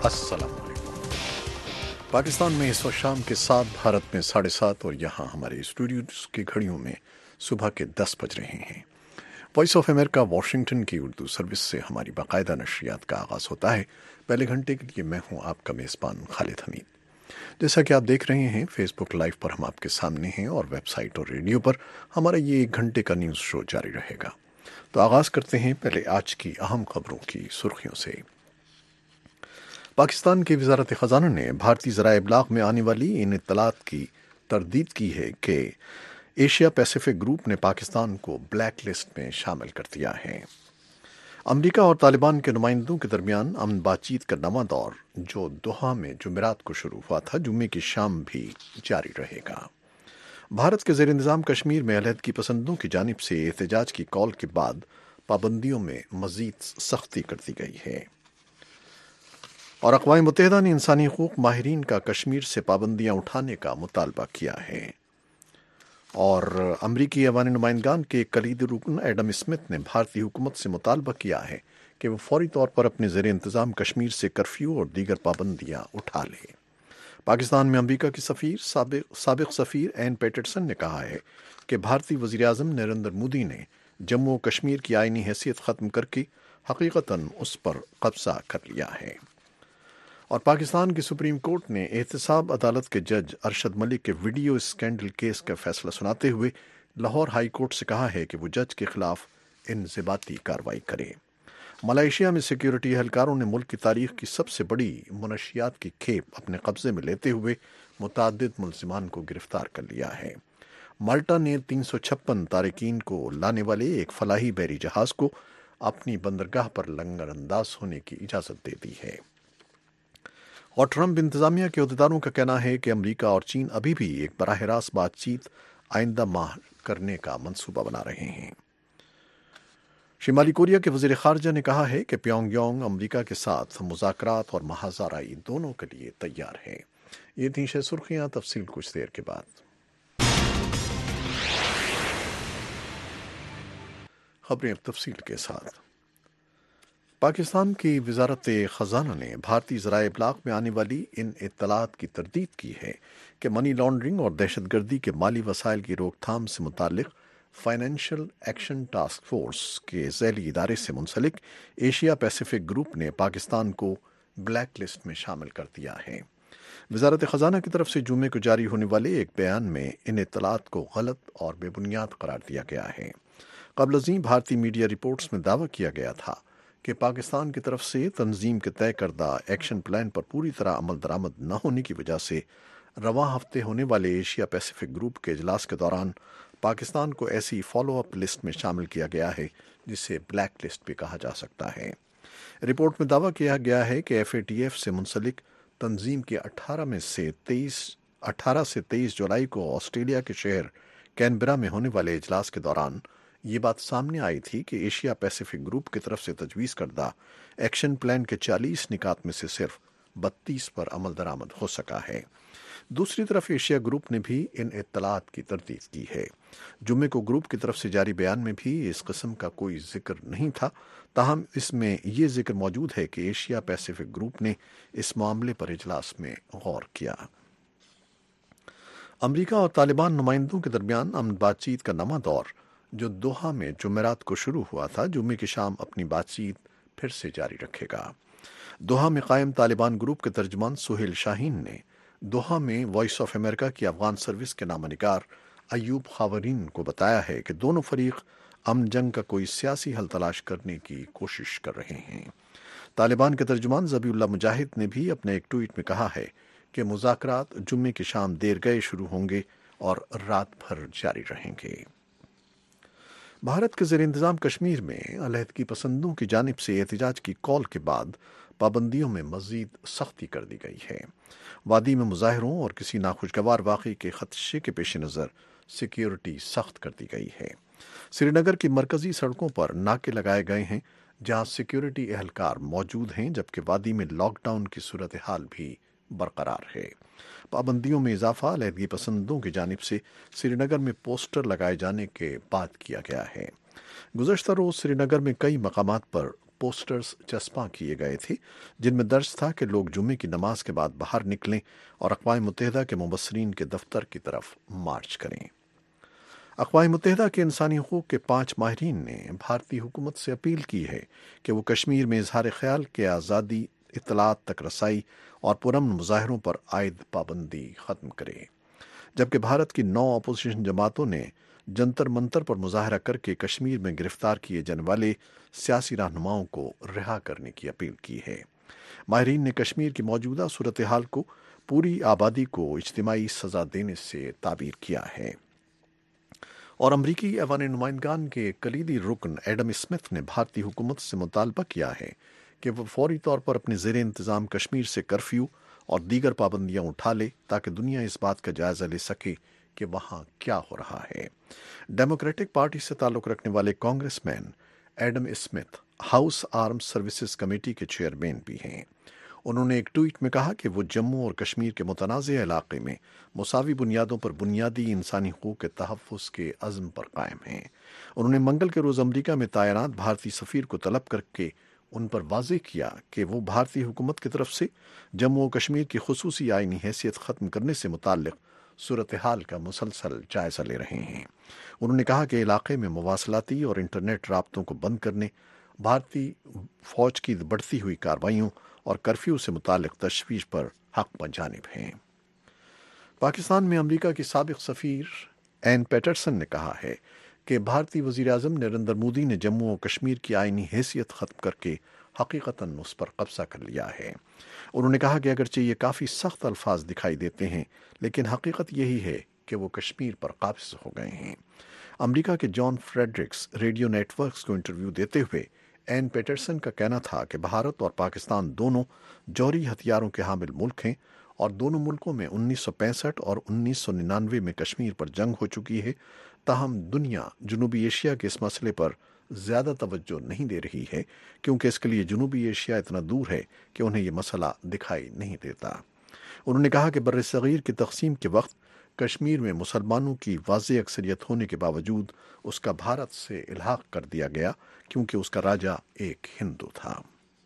السلام علیکم۔ پاکستان میں اس وقت شام کے 7، بھارت میں 7:30 اور یہاں ہمارے اسٹوڈیوز کی گھڑیوں میں صبح کے 10 بج رہے ہیں۔ وائس آف امریکہ واشنگٹن کی اردو سروس سے ہماری باقاعدہ نشریات کا آغاز ہوتا ہے۔ پہلے گھنٹے کے لیے میں ہوں آپ کا میزبان خالد حمید۔ جیسا کہ آپ دیکھ رہے ہیں فیس بک لائیو پر ہم آپ کے سامنے ہیں، اور ویب سائٹ اور ریڈیو پر ہمارا یہ 1 گھنٹے کا نیوز شو جاری رہے گا۔ تو آغاز کرتے ہیں پہلے آج کی اہم خبروں کی سرخیوں سے۔ پاکستان کی وزارت خزانہ نے بھارتی ذرائع ابلاغ میں آنے والی ان اطلاعات کی تردید کی ہے کہ ایشیا پیسیفک گروپ نے پاکستان کو بلیک لسٹ میں شامل کر دیا ہے۔ امریکہ اور طالبان کے نمائندوں کے درمیان امن بات چیت کا نواں دور جو دوحہ میں جمعرات کو شروع ہوا تھا، جمعے کی شام بھی جاری رہے گا۔ بھارت کے زیر انتظام کشمیر میں علیحدگی پسندوں کی جانب سے احتجاج کی کال کے بعد پابندیوں میں مزید سختی کر دی گئی ہے، اور اقوام متحدہ نے انسانی حقوق ماہرین کا کشمیر سے پابندیاں اٹھانے کا مطالبہ کیا ہے۔ اور امریکی ایوان نمائندگان کے کلیدی رکن ایڈم اسمتھ نے بھارتی حکومت سے مطالبہ کیا ہے کہ وہ فوری طور پر اپنے زیر انتظام کشمیر سے کرفیو اور دیگر پابندیاں اٹھا لے۔ پاکستان میں امریکہ کی سابق سفیر این پیٹرسن نے کہا ہے کہ بھارتی وزیر اعظم نریندر مودی نے جموں و کشمیر کی آئینی حیثیت ختم کر کے حقیقتاً اس پر قبضہ کر لیا ہے۔ اور پاکستان کی سپریم کورٹ نے احتساب عدالت کے جج ارشد ملک کے ویڈیو اسکینڈل کیس کا فیصلہ سناتے ہوئے لاہور ہائی کورٹ سے کہا ہے کہ وہ جج کے خلاف انضباطی کارروائی کرے۔ ملائیشیا میں سیکیورٹی اہلکاروں نے ملک کی تاریخ کی سب سے بڑی منشیات کی کھیپ اپنے قبضے میں لیتے ہوئے متعدد ملزمان کو گرفتار کر لیا ہے۔ مالٹا نے 356 تارکین کو لانے والے ایک فلاحی بحری جہاز کو اپنی بندرگاہ پر لنگر انداز ہونے کی اجازت دے دی ہے۔ اور ٹرمپ انتظامیہ کے عہدیداروں کا کہنا ہے کہ امریکہ اور چین ابھی بھی ایک براہ راست بات چیت آئندہ ماہ کرنے کا منصوبہ بنا رہے ہیں۔ شمالی کوریا کے وزیر خارجہ نے کہا ہے کہ پیونگ یانگ امریکہ کے ساتھ مذاکرات اور محاذ آرائی دونوں کے لیے تیار ہے۔ یہ تھیں 6 سرخیاں، تفصیل کچھ دیر کے بعد۔ خبریں تفصیل کے ساتھ۔ پاکستان کی وزارت خزانہ نے بھارتی ذرائع ابلاغ میں آنے والی ان اطلاعات کی تردید کی ہے کہ منی لانڈرنگ اور دہشت گردی کے مالی وسائل کی روک تھام سے متعلق فائنینشل ایکشن ٹاسک فورس کے ذیلی ادارے سے منسلک ایشیا پیسیفک گروپ نے پاکستان کو بلیک لسٹ میں شامل کر دیا ہے۔ وزارت خزانہ کی طرف سے جمعے کو جاری ہونے والے ایک بیان میں ان اطلاعات کو غلط اور بے بنیاد قرار دیا گیا ہے۔ قبل ازیں بھارتی میڈیا رپورٹس میں دعویٰ کیا گیا تھا کہ پاکستان کی طرف سے تنظیم کے طے کردہ ایکشن پلان پر پوری طرح عمل درآمد نہ ہونے کی وجہ سے رواں ہفتے ہونے والے ایشیا پیسیفک گروپ کے اجلاس کے دوران پاکستان کو ایسی فالو اپ لسٹ میں شامل کیا گیا ہے جسے بلیک لسٹ بھی کہا جا سکتا ہے۔ رپورٹ میں دعویٰ کیا گیا ہے کہ FATF سے منسلک تنظیم کے 18 سے 23 جولائی کو آسٹریلیا کے شہر کینبرا میں ہونے والے اجلاس کے دوران یہ بات سامنے آئی تھی کہ ایشیا پیسیفک گروپ کی طرف سے تجویز کردہ ایکشن پلان کے 40 نکات میں سے صرف 32 پر عمل درآمد ہو سکا ہے۔ دوسری طرف ایشیا گروپ نے بھی ان اطلاعات کی تردید کی ہے۔ جمعے کو گروپ کی طرف سے جاری بیان میں بھی اس قسم کا کوئی ذکر نہیں تھا، تاہم اس میں یہ ذکر موجود ہے کہ ایشیا پیسیفک گروپ نے اس معاملے پر اجلاس میں غور کیا۔ امریکہ اور طالبان نمائندوں کے درمیان امن بات چیت کا نواں دور جو دوحہ میں جمعرات کو شروع ہوا تھا، جمعے کی شام اپنی بات چیت پھر سے جاری رکھے گا۔ دوحہ میں قائم طالبان گروپ کے ترجمان سہیل شاہین نے دوحہ میں وائس آف امریکہ کی افغان سروس کے نامہ نگار ایوب خاورین کو بتایا ہے کہ دونوں فریق امن جنگ کا کوئی سیاسی حل تلاش کرنے کی کوشش کر رہے ہیں۔ طالبان کے ترجمان ذبیح اللہ مجاہد نے بھی اپنے ایک ٹویٹ میں کہا ہے کہ مذاکرات جمعے کی شام دیر گئے شروع ہوں گے اور رات بھر جاری رہیں گے۔ بھارت کے زیر انتظام کشمیر میں علیحدگی پسندوں کی جانب سے احتجاج کی کال کے بعد پابندیوں میں مزید سختی کر دی گئی ہے۔ وادی میں مظاہروں اور کسی ناخوشگوار واقعے کے خدشے کے پیش نظر سیکیورٹی سخت کر دی گئی ہے۔ سری نگر کی مرکزی سڑکوں پر ناکے لگائے گئے ہیں جہاں سیکیورٹی اہلکار موجود ہیں، جبکہ وادی میں لاک ڈاؤن کی صورتحال بھی برقرار ہے۔ پابندیوں میں اضافہ علیحدگی پسندوں کی جانب سے سری نگر میں پوسٹر لگائے جانے کے بعد کیا گیا ہے۔ گزشتہ روز سری نگر میں کئی مقامات پر पोस्टर्स चस्पा किए गए थे जिनमें दर्ज था कि लोग जुम्मे की नमाज के बाद बाहर निकलें और अक़वाम मुत्तहिदा के मुबस्सरीन के दफ्तर की तरफ मार्च करें। अक़वाम मुत्तहिदा के इंसानी हकूक़ के 5 माहिरीन ने भारतीय हुकूमत से अपील की है कि वो कश्मीर में इजहार ख्याल के आज़ादी, इत्तलात तक रसाई और पुरअमन मुजाहरों पर आयद पाबंदी ख़त्म करे, जबकि भारत की 9 अपोजिशन जमातों ने जंतर मंतर पर मुजाहरा करके कश्मीर में गिरफ्तार किए जाने वाले सियासी रहनुमाओं को रिहा करने की अपील की है। माहिरीन ने कश्मीर की मौजूदा सूरत हाल को पूरी आबादी को इज्तिमाई सज़ा देने से ताबीर किया है। और अमरीकी ऐवान नुमाइंदगान के कलीदी रुकन एडम स्मिथ ने भारतीय हुकूमत से मुतालबा किया है कि वह फौरी तौर पर अपने ज़ेर इंतज़ाम कश्मीर से कर्फ्यू और दीगर पाबंदियां उठा ले ताकि दुनिया इस बात का जायज़ा ले सके कि वहाँ क्या हो रहा है। डेमोक्रेटिक पार्टी से ताल्लुक़ रखने वाले congressman Adam Smith House Arms Services Committee के चेयरमैन भी हैं। उन्होंने एक ट्वीट में कहा कि वो जम्मू और कश्मीर के मुतनाज़ इलाक़े में मुसावी बुनियादों पर बुनियादी इंसानी हकूक़ के तहफ़्फ़ुज़ के अज़्म पर कायम हैं। उन्होंने मंगल के रोज़ अमरीका में तैनात भारतीय सफ़ीर को तलब करके उन पर वाज़ेह किया कि वो भारतीय हुकूमत की तरफ से जम्मू और कश्मीर की खुसूसी आइनी हैसियत ख़त्म करने से मुताल्लिक़ सूरत हाल का मुसलसल जायज़ा ले रहे हैं। उन्होंने कहा कि इलाक़े में मवासलाती और इंटरनेट राब्तों को बंद करने, भारतीय फ़ौज की बढ़ती हुई कार्रवाइयों और कर्फ्यू से मुताल्लिक़ तशवीश पर हक़ बजानिब हैं। पाकिस्तान में अमरीका की साबिक़ सफ़ीर एन पैटरसन ने कहा है कि भारतीय वज़ीर-ए-आज़म नरेंद्र मोदी ने जम्मू और कश्मीर की आइनी हैसियत ख़त्म करके हकीकतन उस पर कब्ज़ा कर लिया है। उन्होंने कहा कि अगरचे ये काफ़ी सख्त अल्फाज दिखाई देते हैं, लेकिन हकीकत यही है कि वो कश्मीर पर काबिज़ हो गए हैं। अमरीका के जॉन फ्रेडरिक्स रेडियो नेटवर्क्स को इंटरव्यू देते हुए एन पैटरसन का कहना था कि भारत और पाकिस्तान दोनों जौहरी हथियारों के हामिल मुल्क हैं और दोनों मुल्कों में 1965 और 1999 में कश्मीर पर जंग हो चुकी है। ताहम दुनिया जनूबी एशिया के इस मसले पर ज़्यादा तवज्जो नहीं दे रही है क्योंकि इसके लिए जनूबी एशिया इतना दूर है कि उन्हें यह मसला दिखाई नहीं देता। उन्होंने कहा कि बर्र-ए-सग़ीर की तक़सीम के वक्त कश्मीर में मुसलमानों की वाज़ेह अक्सरियत होने के बावजूद उसका भारत से इल्हाक़ कर दिया गया क्योंकि उसका राजा एक हिंदू था।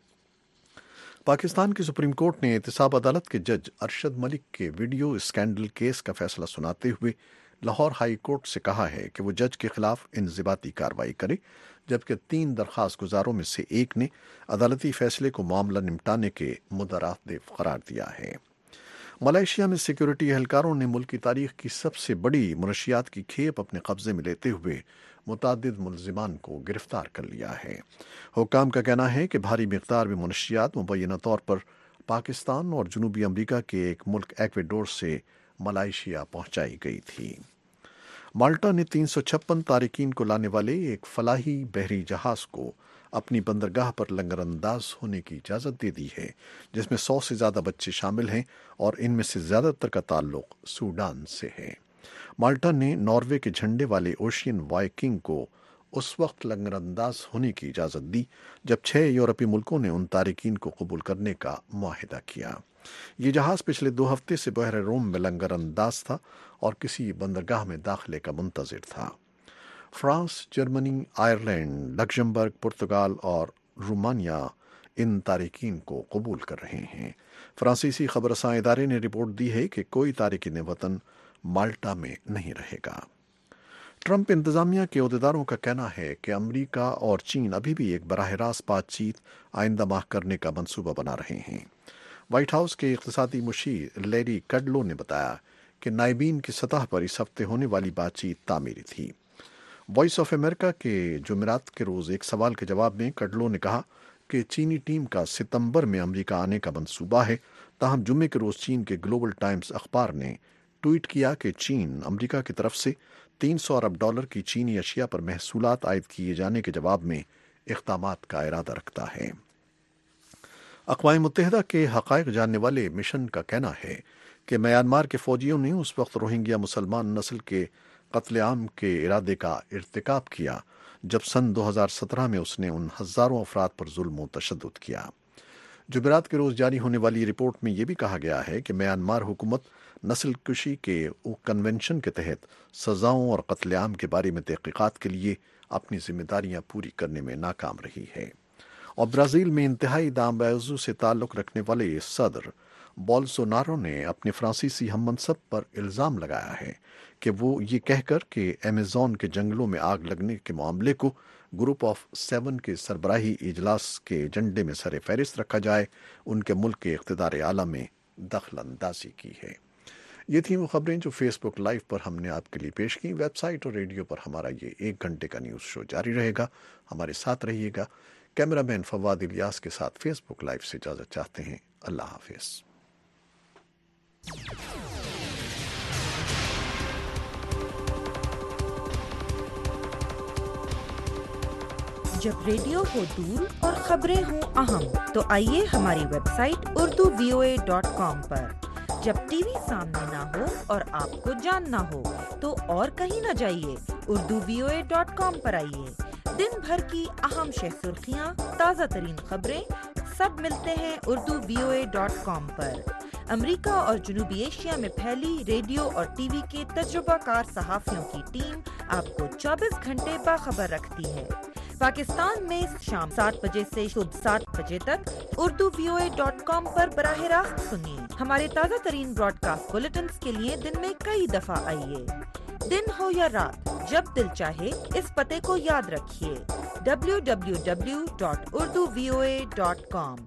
पाकिस्तान की सुप्रीम कोर्ट ने एहतसाब अदालत के जज अरशद मलिक के वीडियो स्कैंडल केस का फैसला सुनाते हुए लाहौर हाई कोर्ट से कहा है कि वो जज के खिलाफ इंज़िबाती कार्रवाई करे, जबकि 3 दरख्वास्त गुजारों में से एक ने अदालती फैसले को मामला निपटाने के मुदरादेव करार दिया है। मलेशिया में सिक्योरिटी एहलकारों ने मुल्क की तारीख की सबसे बड़ी मनशियात की खेप अपने कब्जे में लेते हुए मुतादिद मुलजिमान को गिरफ्तार कर लिया है। हुक्काम का कहना है कि भारी मिक़दार में मनशियात मुबैना तौर पर पाकिस्तान और जनूबी अमरीका के एक मुल्क एक्वेडोर से मलेशिया पहुंचाई गई थी। माल्टा ने 356 तारिकीन को लाने वाले एक फलाही बहरी जहाज को अपनी बंदरगाह पर लंगरअंदाज होने की इजाज़त दे दी है, जिसमें 100 से ज़्यादा बच्चे शामिल हैं और इनमें से ज़्यादातर का ताल्लुक सूडान से है। माल्टा ने नॉर्वे के झंडे वाले ओशियन वाइकिंग को उस वक्त लंगरअंदाज होने की इजाज़त दी जब 6 यूरोपीय मुल्कों ने उन तारिकीन को कबूल करने का मुआहिदा किया। ये जहाज़ पिछले 2 हफ्ते से बहर रोम में लंगरअंदाज था और किसी बंदरगाह में दाखिले का मुंतज़िर था। फ्रांस, जर्मनी, आयरलैंड, लक्ज़मबर्ग, पुर्तगाल और रोमानिया इन तारिकीन को कबूल कर रहे हैं। फ्रांसीसी खबरसां इदारे ने रिपोर्ट दी है कि कोई तारिकीन वतन माल्टा में नहीं रहेगा। ट्रंप इंतजामिया के अहदेदारों का कहना है कि अमरीका और चीन अभी भी एक बराह रास्त बातचीत आइंदा माह करने का मंसूबा बना रहे हैं। व्हाइट हाउस के इक़्तिसादी मुशीर लैरी कडलो ने बताया कि नायबीन की सतह पर इस हफ्ते होने वाली बातचीत तामीरी थी। वॉइस ऑफ अमेरिका के जुमेरात के रोज़ एक सवाल के जवाब में कडलो ने कहा कि चीनी टीम का सितंबर में अमरीका आने का मंसूबा है। ताहम जुम्मे के रोज़ चीन के ग्लोबल टाइम्स अखबार ने ट्वीट किया कि चीन अमरीका की तरफ से $300 अरब की चीनी अशिया पर महसूलात आयद किए जाने के जवाब में इक़दामात का इरादा रखता है। अक़वाम मुत्तहिदा के हक़ाइक़ जानने वाले मिशन का कहना है कि म्यांमार के फ़ौजियों ने उस वक्त रोहिंग्या मुसलमान नस्ल के कत्लेआम के इरादे का इर्तिकाब किया जब सन 2017 में उसने उन हज़ारों अफराद पर जुल्म व तशद्दुद किया। जुमेरात के रोज़ जारी होने वाली रिपोर्ट में यह भी कहा गया है कि म्यांमार हुकूमत नस्ल कुशी के कन्वेंशन के तहत सज़ाओं और कत्लेआम के बारे में तहक़ीक़ात के लिए अपनी जिम्मेदारियां पूरी करने में नाकाम रही है। और ब्राज़ील में इंतहाई दामबाज़ू से ताल्लुक़ रखने वाले सदर बोल्सोनारो ने अपने फ्रांसीसी हममनसब पर इल्ज़ाम लगाया है कि वो ये कहकर कि अमेज़न के जंगलों में आग लगने के मामले को ग्रुप ऑफ 7 के सरबराही इजलास के एजेंडे में सर फहरिस्त रखा जाए, उनके मुल्क के इक़्तिदार आला में दखल अंदाजी की है। ये थी वो खबरें जो फेसबुक लाइव पर हमने आपके लिए पेश की। वेबसाइट और रेडियो पर हमारा ये 1 घंटे का न्यूज़ शो जारी रहेगा, हमारे साथ रहिएगा। कैमरामैन फवाद इलियास के साथ फेसबुक लाइव से इजाज़त चाहते हैं। अल्लाह हाफिज़। जब रेडियो हो दूर और खबरें हों अहम, तो आइए हमारी वेबसाइट urduvoa.com पर। जब टीवी सामने ना हो और आपको जानना हो, तो और कहीं न जाइए, urduvoa.com पर आइए। दिन भर की अहम सुर्खियाँ, ताज़ा तरीन खबरें, सब मिलते हैं urduvoa.com पर। अमेरिका और जनूबी एशिया में फैली रेडियो और टीवी के तजुर्बाकार सहाफ़ियों की टीम आपको 24 घंटे बाखबर रखती है। पाकिस्तान में शाम 7 बजे से सुबह 7 बजे तक urduvoa.com पर बराह रास्त सुनिए। हमारे ताज़ा तरीन ब्रॉडकास्ट बुलेटिन्स के लिए दिन में कई दफ़ा आइए। दिन हो या रात, जब दिल चाहे, इस पते को याद रखिए, www.urduvoa.com।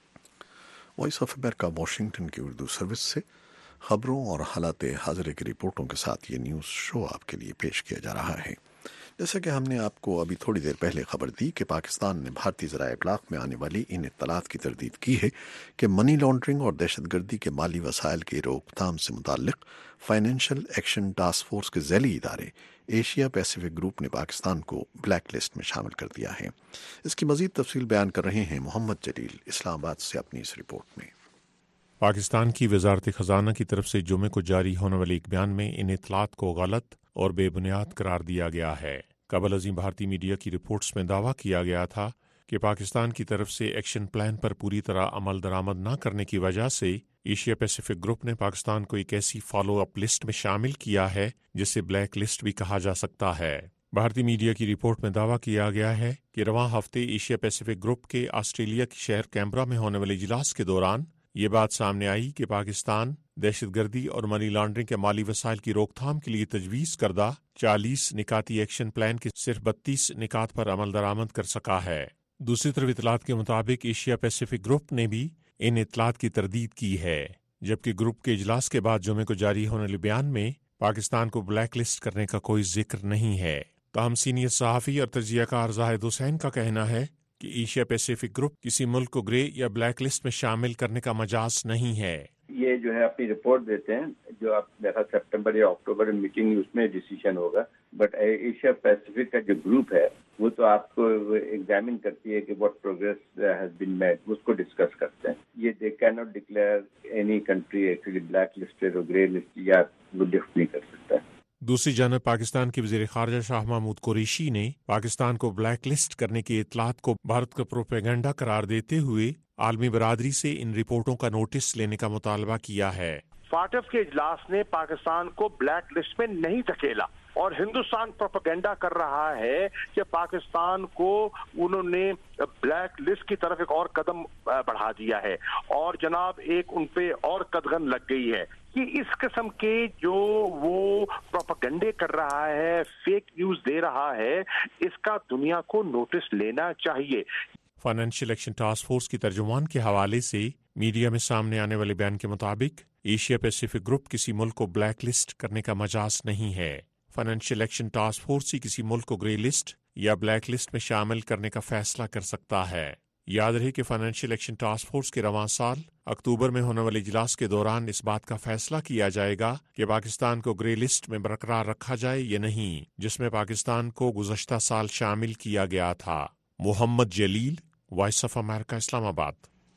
Voice of America Washington की उर्दू सर्विस से खबरों और हालात हाज़िरे की रिपोर्टों के साथ ये न्यूज़ शो आपके लिए पेश किया जा रहा है। जैसा कि हमने आपको अभी थोड़ी देर पहले खबर दी कि पाकिस्तान ने भारतीय ज़राए इब्लाग में आने वाली इन इत्तलात की तरदीद की है कि मनी लॉन्ड्रिंग और दहशतगर्दी के माली वसाइल की रोकथाम से मुताल्लिक़ फाइनेंशियल एक्शन टास्क फोर्स के ज़ैली इदारे एशिया पैसिफिक ग्रुप ने पाकिस्तान को ब्लैक लिस्ट में शामिल कर दिया है। इसकी मज़ीद तफसील बयान कर रहे हैं मोहम्मद जलील इस्लामाबाद से अपनी इस रिपोर्ट में। पाकिस्तान की वजारत ख़जाना की तरफ से जुमे को जारी होने वाले एक बयान में इन इत्तलात को गलत और बेबुनियाद करार दिया गया है। कबल अज़ीम भारतीय मीडिया की रिपोर्ट्स में दावा किया गया था कि पाकिस्तान की तरफ से एक्शन प्लान पर पूरी तरह अमल दरामद न करने की वजह से एशिया पैसिफिक ग्रुप ने पाकिस्तान को एक ऐसी फॉलो अप लिस्ट में शामिल किया है जिसे ब्लैक लिस्ट भी कहा जा सकता है। भारतीय मीडिया की रिपोर्ट में दावा किया गया है कि रवां हफ्ते एशिया पैसिफिक ग्रुप के ऑस्ट्रेलिया के शहर कैनबरा में होने वाले इजलास के दौरान ये बात सामने आई कि पाकिस्तान दहशतगर्दी और मनी लॉन्ड्रिंग के माली वसाइल की रोकथाम के लिए तजवीज़ करदा 40 निकाती एक्शन प्लान के सिर्फ 32 निकात पर अमल दरामद कर सका है। दूसरी तरफ इतलात के मुताबिक एशिया पैसिफिक ग्रुप ने भी इन इतलात की तरदीद की है, जबकि ग्रुप के इजलास के बाद जुमे को जारी होने वाले बयान में पाकिस्तान को ब्लैक लिस्ट करने का कोई जिक्र नहीं है। ताहम सीनियर सहाफ़ी और तजियाकार जाहिद हुसैन का कहना है कि एशिया पैसिफिक ग्रुप किसी मुल्क को ग्रे या ब्लैक लिस्ट में शामिल करने का मजाज नहीं है। ये जो है अपनी रिपोर्ट देते हैं, जो आप देखा सितंबर या अक्टूबर में मीटिंग उसमें डिसीजन होगा, बट एशिया पैसिफिक का जो ग्रुप है वो तो आपको एग्जामिन करती है कि what progress has been made, उसको डिस्कस करते हैं। ये they can not declare any country actually blacklisted और ग्रे लिस्ट या वो लिस्ट नहीं कर सकता है। दूसरी जानब पाकिस्तान के वज़ीर ख़ारजा शाह महमूद कुरैशी ने पाकिस्तान को ब्लैक लिस्ट करने की इतलात को भारत का प्रोपेगेंडा करार देते हुए आलमी बरादरी से इन रिपोर्टों का नोटिस लेने का मुतालबा किया है। फाटफ के इजलास ने पाकिस्तान को ब्लैक लिस्ट में नहीं धकेला और हिंदुस्तान प्रोपेगेंडा कर रहा है कि पाकिस्तान को उन्होंने ब्लैक लिस्ट की तरफ एक और कदम बढ़ा दिया है और जनाब एक उन पे और कदगन लग गई है कि इस किस्म के जो वो प्रोपेगेंडे कर रहा है, फेक न्यूज दे रहा है, इसका दुनिया को नोटिस लेना चाहिए। फाइनेंशियल एक्शन टास्क फोर्स की तर्जुमान के हवाले से मीडिया में सामने आने वाले बयान के मुताबिक एशिया पैसिफिक ग्रुप किसी मुल्क को ब्लैक लिस्ट करने का मजाज नहीं है। फाइनेंशियल एक्शन टास्क फोर्स ही किसी मुल्क को ग्रे लिस्ट या ब्लैक लिस्ट में शामिल करने का फैसला कर सकता है। याद रहे कि फाइनेंशियल एक्शन टास्क फोर्स के रवां साल अक्टूबर में होने वाले इजलास के दौरान इस बात का फैसला किया जाएगा कि पाकिस्तान को ग्रे लिस्ट में बरकरार रखा जाए या नहीं, जिसमें पाकिस्तान को गुज़श्ता साल शामिल किया गया था। Mohammad Jalil, voice of America, Islamabad.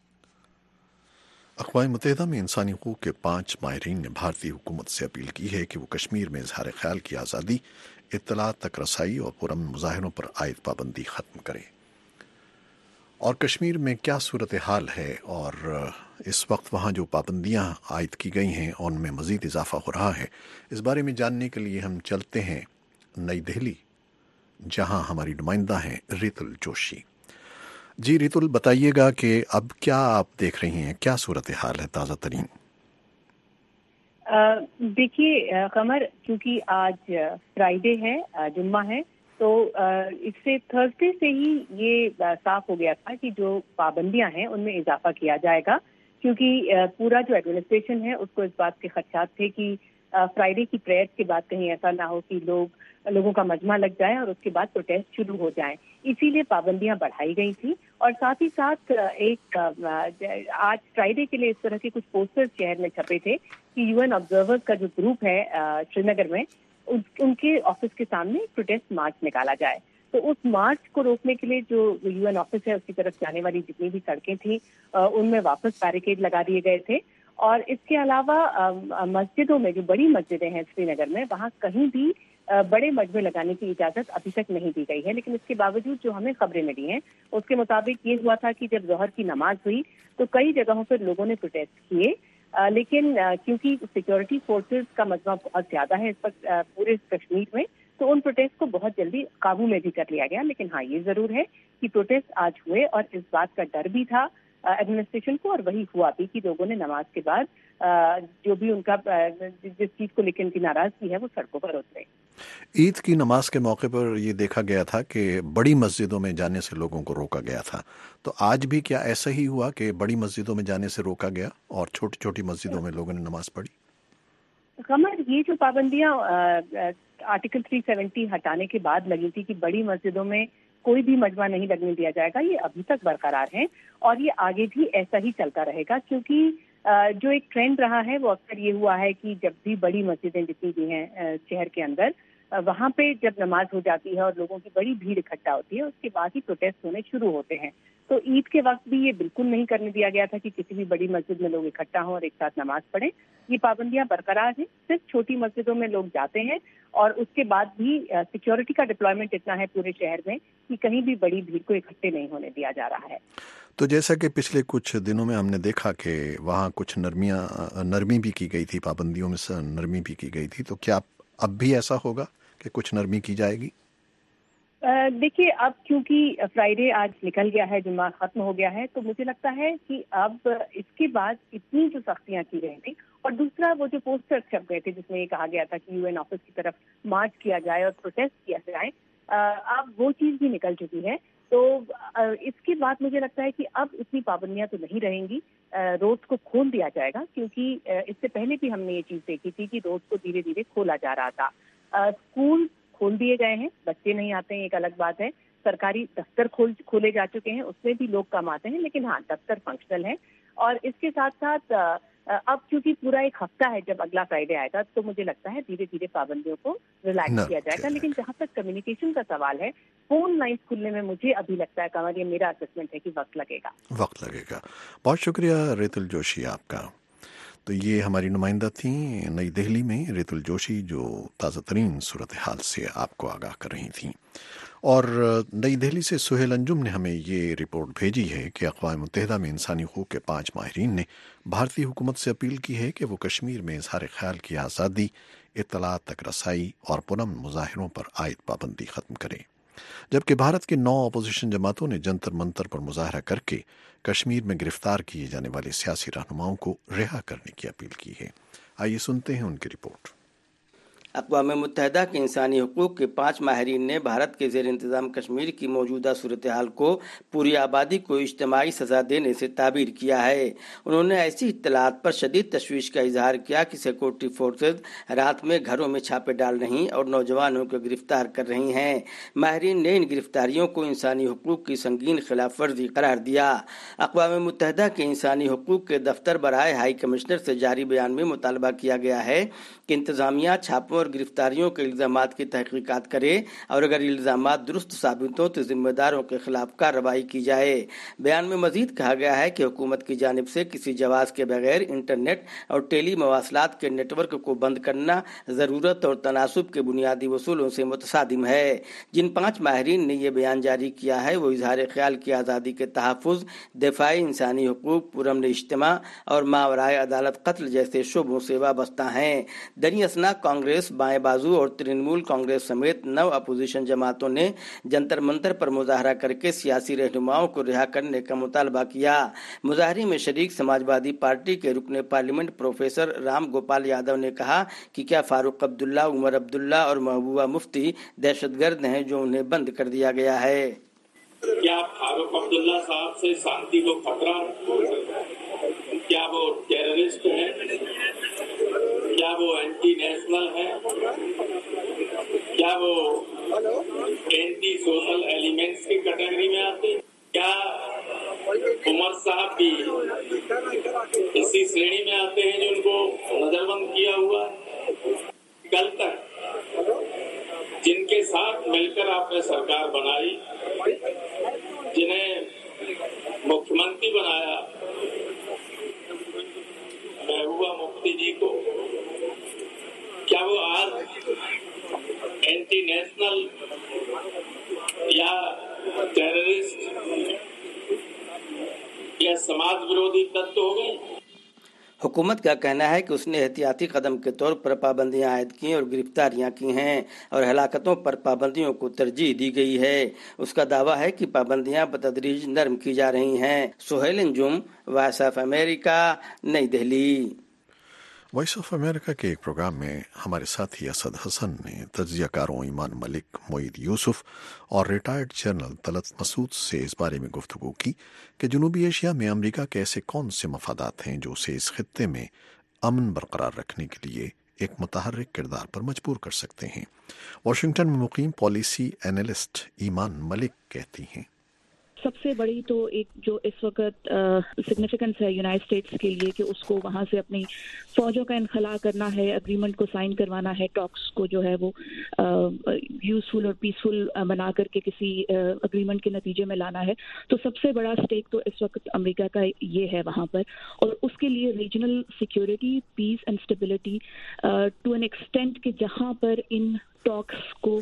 अक़वाम मुत्तहिदा में इंसानी हकूक़ के 5 माहिरीन ने भारतीय हुकूमत से अपील की है कि वो कश्मीर में इज़हार ख्याल की आज़ादी, इत्तलात तक रसाई और पुरअमन मुज़ाहरों पर आयद पाबंदी ख़त्म करें। और कश्मीर में क्या सूरत हाल है और इस वक्त वहाँ जो पाबंदियाँ आयद की गई हैं और उनमें मज़ीद इजाफ़ा हो रहा है, इस बारे में जानने के लिए हम चलते हैं नई दिल्ली, जहाँ हमारी नुमाइंदा हैं रितुल जोशी। جی ریتل، بتائیے گا کہ اب کیا آپ دیکھ رہی ہیں، کیا صورتحال ہے تازہ ترین؟ دیکھیے قمر، کیونکہ آج فرائیڈے ہے، جمعہ ہے، تو اس سے تھرسڈے سے ہی یہ صاف ہو گیا تھا کہ جو پابندیاں ہیں ان میں اضافہ کیا جائے گا، کیونکہ پورا جو ایڈمنسٹریشن ہے اس کو اس بات کے خدشات تھے کہ فرائیڈے کی پریئر کے بعد کہیں ایسا نہ ہو کہ لوگوں کا مجمع لگ جائے اور اس کے بعد پروٹیسٹ شروع ہو جائیں، اسی لیے پابندیاں بڑھائی گئی تھی۔ اور ساتھ ہی ساتھ ایک آج فرائیڈے کے لیے اس طرح کے کچھ پوسٹر شہر میں چھپے تھے کہ یو این آبزرورز کا جو گروپ ہے شری نگر میں، ان کے آفس کے سامنے پروٹیسٹ مارچ نکالا جائے۔ تو اس مارچ کو روکنے کے لیے جو یو این آفس ہے اس کی طرف جانے والی جتنی بھی سڑکیں تھیں ان میں واپس بیریکیڈ لگا دیے گئے تھے۔ اور اس کے علاوہ مسجدوں میں، جو بڑی مسجدیں ہیں سری نگر میں، وہاں کہیں بھی بڑے مجمع لگانے کی اجازت ابھی تک نہیں دی گئی ہے، لیکن اس کے باوجود جو ہمیں خبریں ملی ہیں اس کے مطابق یہ ہوا تھا کہ جب ظہر کی نماز ہوئی تو کئی جگہوں پر لوگوں نے پروٹیسٹ کیے، لیکن کیونکہ سیکیورٹی فورسز کا مجمع بہت زیادہ ہے اس وقت پورے کشمیر میں، تو ان پروٹیسٹ کو بہت جلدی قابو میں بھی کر لیا گیا۔ لیکن ہاں، یہ ضرور ہے کہ پروٹیسٹ آج ہوئے اور اس بات کا ڈر بھی تھا ایڈمنسٹریشن کو، اور وہی ہوا بھی کہ لوگوں نے نماز کے بعد جو بھی ان کا جس چیز کو لے کے ان کی ناراضگی ہے وہ سڑکوں پر اترے۔ عید کی نماز کے موقع پر یہ دیکھا گیا تھا کہ بڑی مسجدوں میں جانے سے لوگوں کو روکا گیا تھا، تو آج بھی کیا ایسا ہی ہوا کہ بڑی مسجدوں میں جانے سے روکا گیا اور چھوٹی چھوٹی مسجدوں میں لوگوں نے نماز پڑھی؟ قمر، یہ جو پابندیاں آرٹیکل 370 ہٹانے کے بعد لگی تھی کہ بڑی مسجدوں میں کوئی بھی مجمع نہیں لگنے دیا جائے گا، یہ ابھی تک برقرار ہے اور یہ آگے بھی ایسا ہی چلتا رہے گا، کیونکہ جو ایک ٹرینڈ رہا ہے وہ اکثر یہ ہوا ہے کہ جب بھی بڑی مسجدیں جتنی بھی ہیں شہر کے اندر، وہاں پہ جب نماز ہو جاتی ہے اور لوگوں کی بڑی بھیڑ اکٹھا ہوتی ہے، اس کے بعد ہی پروٹیسٹ ہونے شروع ہوتے ہیں۔ تو عید کے وقت بھی یہ بالکل نہیں کرنے دیا گیا تھا کہ کسی بھی بڑی مسجد میں لوگ اکٹھا ہوں اور ایک ساتھ نماز پڑھیں۔ یہ پابندیاں برقرار ہیں، صرف چھوٹی مسجدوں میں لوگ جاتے ہیں، اور اس کے بعد بھی سیکیورٹی کا ڈپلائمنٹ اتنا ہے پورے شہر میں کہ کہیں بھی بڑی بھیڑ کو اکٹھے نہیں ہونے دیا جا رہا ہے۔ تو جیسا کہ پچھلے کچھ دنوں میں ہم نے دیکھا کہ وہاں کچھ نرمی بھی کی گئی تھی، پابندیوں میں سے نرمی بھی کی گئی تھی، تو کیا اب بھی ایسا ہوگا کہ کچھ نرمی کی جائے گی؟ دیکھیے، اب کیونکہ فرائیڈے آج نکل گیا ہے، جمعہ ختم ہو گیا ہے، تو مجھے لگتا ہے کہ اب اس کے بعد اتنی جو سختیاں کی گئی تھیں، اور دوسرا وہ جو پوسٹر چھپ گئے تھے جس میں یہ کہا گیا تھا کہ یو این آفس کی طرف مارچ کیا جائے اور پروٹیسٹ کیا جائے، اب وہ چیز بھی نکل چکی ہے۔ تو اس کے بعد مجھے لگتا ہے کہ اب اتنی پابندیاں تو نہیں رہیں گی، روڈ کو کھول دیا جائے گا، کیونکہ اس سے پہلے بھی ہم نے یہ چیز دیکھی تھی کہ روڈ کو دھیرے دھیرے کھولا جا رہا تھا۔ اسکول کھول دیے گئے ہیں، بچے نہیں آتے ہیں، ایک الگ بات ہے۔ سرکاری دفتر کھولے جا چکے ہیں، اس میں بھی لوگ کم آتے ہیں، لیکن ہاں، دفتر فنکشنل ہے۔ اور اس کے ساتھ ساتھ اب چونکہ پورا ایک ہفتہ ہے جب اگلا فرائیڈے آئے گا، تو مجھے لگتا ہے دھیرے دھیرے پابندیوں کو ریلیکس کیا جائے گا۔ لیکن جہاں تک کمیونیکیشن کا سوال ہے، فون لائنز کھلنے میں مجھے ابھی لگتا ہے کمر، یہ میرا اسسمنٹ ہے کہ وقت لگے گا۔ بہت شکریہ ریتل جوشی آپ کا۔ تو یہ ہماری نمائندہ تھیں نئی دہلی میں ریتل جوشی، جو تازہ ترین صورتحال سے آپ کو آگاہ کر رہی تھیں۔ اور نئی دہلی سے سہیل انجم نے ہمیں یہ رپورٹ بھیجی ہے کہ اقوام متحدہ میں انسانی حقوق کے 5 ماہرین نے بھارتی حکومت سے اپیل کی ہے کہ وہ کشمیر میں اظہار خیال کی آزادی، اطلاعات تک رسائی اور پرامن مظاہروں پر عائد پابندی ختم کرے، جبکہ بھارت کے 9 اپوزیشن جماعتوں نے جنتر منتر پر مظاہرہ کر کے کشمیر میں گرفتار کیے جانے والے سیاسی رہنماؤں کو رہا کرنے کی اپیل کی ہے۔ آئیے سنتے ہیں ان کی رپورٹ۔ اقوام متحدہ کے انسانی حقوق کے 5 ماہرین نے بھارت کے زیر انتظام کشمیر کی موجودہ صورتحال کو پوری آبادی کو اجتماعی سزا دینے سے تعبیر کیا ہے۔ انہوں نے ایسی اطلاعات پر شدید تشویش کا اظہار کیا کہ سیکورٹی فورسز رات میں گھروں میں چھاپے ڈال رہی اور نوجوانوں کو گرفتار کر رہی ہیں۔ ماہرین نے ان گرفتاریوں کو انسانی حقوق کی سنگین خلاف ورزی قرار دیا۔ اقوام متحدہ کے انسانی حقوق کے دفتر برائے ہائی کمشنر سے جاری بیان میں مطالبہ کیا گیا ہے کہ انتظامیہ چھاپوں اور گرفتاریوں کے الزامات کی تحقیقات کرے، اور اگر الزامات درست ثابت ہوں تو ذمہ داروں کے خلاف کارروائی کی جائے۔ بیان میں مزید کہا گیا ہے کہ حکومت کی جانب سے کسی جواز کے بغیر انٹرنیٹ اور ٹیلی مواصلات کے نیٹ ورک کو بند کرنا ضرورت اور تناسب کے بنیادی اصولوں سے متصادم ہے۔ جن 5 ماہرین نے یہ بیان جاری کیا ہے وہ اظہار خیال کی آزادی کے تحفظ، دفاع انسانی حقوق، پرامن اجتماع اور ماورائے عدالت قتل جیسے شعبوں سے وابستہ ہیں۔ دنی اثنا کانگریس बाएं बाजू और तृणमूल कांग्रेस समेत 9 अपोजिशन जमातों ने जंतर मंतर पर मुजाहरा करके सियासी रहनुमाओं को रिहा करने का मुतालबा किया। मुजाहरे में शरीक समाजवादी पार्टी के रुकने पार्लियामेंट प्रोफेसर राम गोपाल यादव ने कहा कि क्या फारूक अब्दुल्ला, उमर अब्दुल्ला और महबूबा मुफ्ती दहशतगर्द हैं जो उन्हें बंद कर दिया गया है। क्या फारूक अब्दुल्ला साहब से शांति को खतरा है? क्या वो टेररिस्ट है? क्या वो एंटी नेशनल है? क्या वो एंटी सोशल एलिमेंट्स की कैटेगरी में आते हैं? क्या उमर साहब भी इसी श्रेणी में आते हैं जिनको नजरबंद किया हुआ है? कल तक जिनके साथ मिलकर आपने सरकार बनाई, जिन्हें मुख्यमंत्री बनाया, महबूबा मुफ्ती जी को, क्या वो आज एंटी नेशनल या टेररिस्ट या समाज विरोधी तत्व हो गए? हुकूमत का कहना है कि उसने एहतियाती कदम के तौर पर पाबंदियां आयद की और गिरफ्तारियां की हैं और हलाकतों पर पाबंदियों को तरजीह दी गई है। उसका दावा है कि पाबंदियां बतदरीज नरम की जा रही हैं। Suhail Anjum, voice of America, Nai Delhi. Voice of America के एक प्रोग्राम में हमारे साथी असद हसन ने तज्जियाकारों ईमान मलिक, मोईद यूसुफ और रिटायर्ड जनरल तलत मसूद से इस बारे में गुफ्तगू की कि जनूबी एशिया में अमेरिका के ऐसे कौन से मफादात हैं जो उसे इस खित्ते में अमन बरकरार रखने के लिए एक मुतहर्रिक किरदार पर मजबूर कर सकते हैं। वाशिंगटन में मुकीम पॉलिसी एनालिस्ट ईमान मलिक कहती हैं, सबसे बड़ी तो एक जो इस वक्त सिग्निफिकेंस है यूनाइटेड स्टेट्स के लिए कि उसको वहाँ से अपनी फौजों का इनखला करना है, अग्रीमेंट को साइन करवाना है, टॉक्स को जो है वो यूजफुल और पीसफुल बना करके किसी अग्रीमेंट के नतीजे में लाना है। तो सबसे बड़ा स्टेक तो इस वक्त अमेरिका का ये है वहाँ पर, और उसके लिए regional security, peace and stability to an extent कि जहाँ पर इन टॉक्स को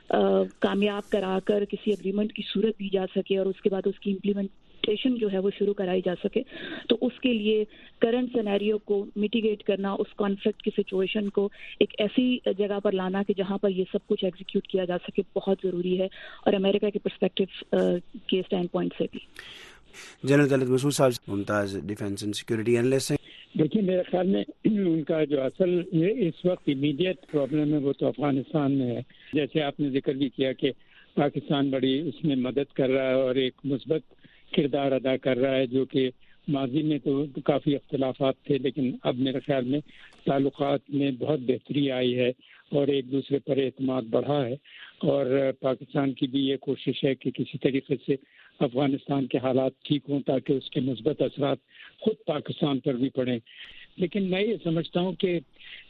कामयाब कराकर किसी एग्रीमेंट की सूरत दी जा सके और उसके बाद उसकी इम्प्लीमेंटेशन जो है वो शुरू कराई जा सके। तो उसके लिए करंट सिनेरियो को मिटिगेट करना, उस कॉन्फ्लिक्ट की सिचुएशन को एक ऐसी जगह पर लाना कि जहां पर ये सब कुछ एग्जीक्यूट किया जा सके, बहुत ज़रूरी है, और अमेरिका के पर्सपेक्टिव के स्टैंड पॉइंट से भी। जनरल तलत मसूद साहब मुमताज़ डिफेंस एंड सिक्योरिटी एनालिस्ट हैं। देखिए, मेरे ख्याल में उनका जो असल ये इस वक्त इमीडिएट प्रॉब्लम है वो तो अफगानिस्तान में है। जैसे आपने जिक्र भी किया कि पाकिस्तान बड़ी उसमें मदद कर रहा है और एक मुस्बत किरदार अदा कर रहा है, जो कि माजी में तो काफ़ी अख्तिलाफात थे, लेकिन अब मेरे ख्याल में ताल्लुकात में बहुत बेहतरी आई है और एक दूसरे पर एतमाद बढ़ा है। और पाकिस्तान की भी ये कोशिश है कि किसी तरीके से अफगानिस्तान के हालात ठीक हों ताकि उसके मुस्बत असरात खुद पाकिस्तान पर भी पड़ें। लेकिन मैं ये समझता हूँ कि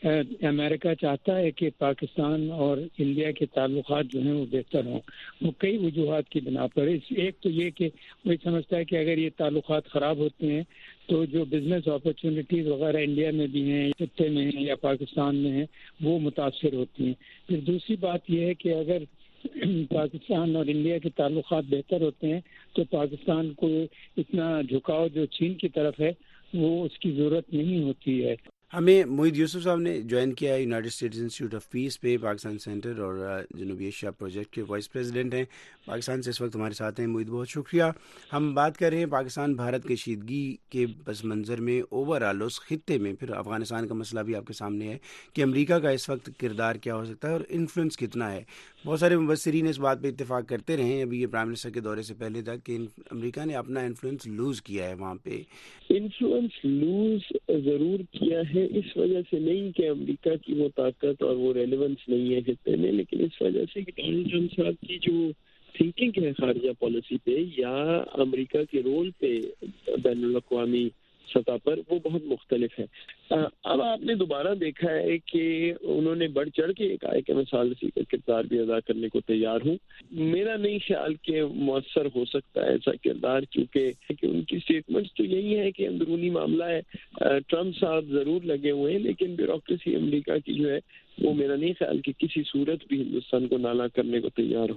अमेरिका चाहता है कि पाकिस्तान और इंडिया के ताल्लुकात जो हैं वो बेहतर हों, वो कई वजूहात की बिना पर। एक तो ये कि वो समझता है कि अगर ये ताल्लुकात ख़राब होते हैं तो जो बिजनेस अपॉर्चुनिटीज़ वगैरह इंडिया में भी हैं, खित्ते में हैं या पाकिस्तान में हैं, वो मुतासर होती हैं। फिर दूसरी बात यह है कि अगर पाकिस्तान और इंडिया के ताल्लुकात बेहतर होते हैं तो पाकिस्तान को इतना झुकाव जो चीन की तरफ है वो उसकी ज़रूरत नहीं होती है। हमें मोईद यूसुफ साहब ने ज्वाइन किया है United States Institute of Peace पे, पाकिस्तान सेंटर और जनूबी एशिया प्रोजेक्ट के वाइस प्रेसिडेंट हैं। पाकिस्तान से इस वक्त हमारे साथ हैं। मोईद, बहुत शुक्रिया। हम बात कर रहे हैं पाकिस्तान भारत कशीदगी के पस मंज़र में ओवरऑल उस खित्ते में, फिर अफ़गानिस्तान का मसला भी आपके सामने है कि अमेरिका का इस वक्त किरदार क्या हो सकता है और इन्फ्लुएंस कितना है। बहुत सारे मुबस्सिरीन इस बात पर इत्तेफाक करते रहे हैं अभी ये प्राइम मिनिस्टर के दौरे से पहले तक कि अमेरिका ने अपना इन्फ्लुएंस लूज़ किया है। वहाँ पे इन्फ्लुएंस लूज ज़रूर किया है, इस वजह से नहीं कि अमेरिका की वो ताकत और वो रेलेवेंस नहीं है खित्ते में, लेकिन इस वजह से कि डोनाल्ड ट्रम्प साहब की जो थिंकिंग है खारजा पॉलिसी पे या अमेरिका के रोल पे बैनुल अक़वामी सतह पर, वो बहुत मुख्तलिफ है। अब आपने दोबारा देखा है कि उन्होंने बढ़ चढ़ के एक आए कि मैं सालसी का किरदार भी अदा करने को तैयार हूँ। मेरा नहीं ख्याल कि मुअस्सर हो सकता है ऐसा किरदार, क्योंकि उनकी स्टेटमेंट्स तो यही है कि अंदरूनी मामला है। ट्रम्प साहब ज़रूर लगे हुए हैं, लेकिन ब्यूरोक्रेसी अमेरिका की जो है वो मेरा नहीं ख्याल कि किसी सूरत भी हिंदुस्तान को नाला करने को तैयार हो।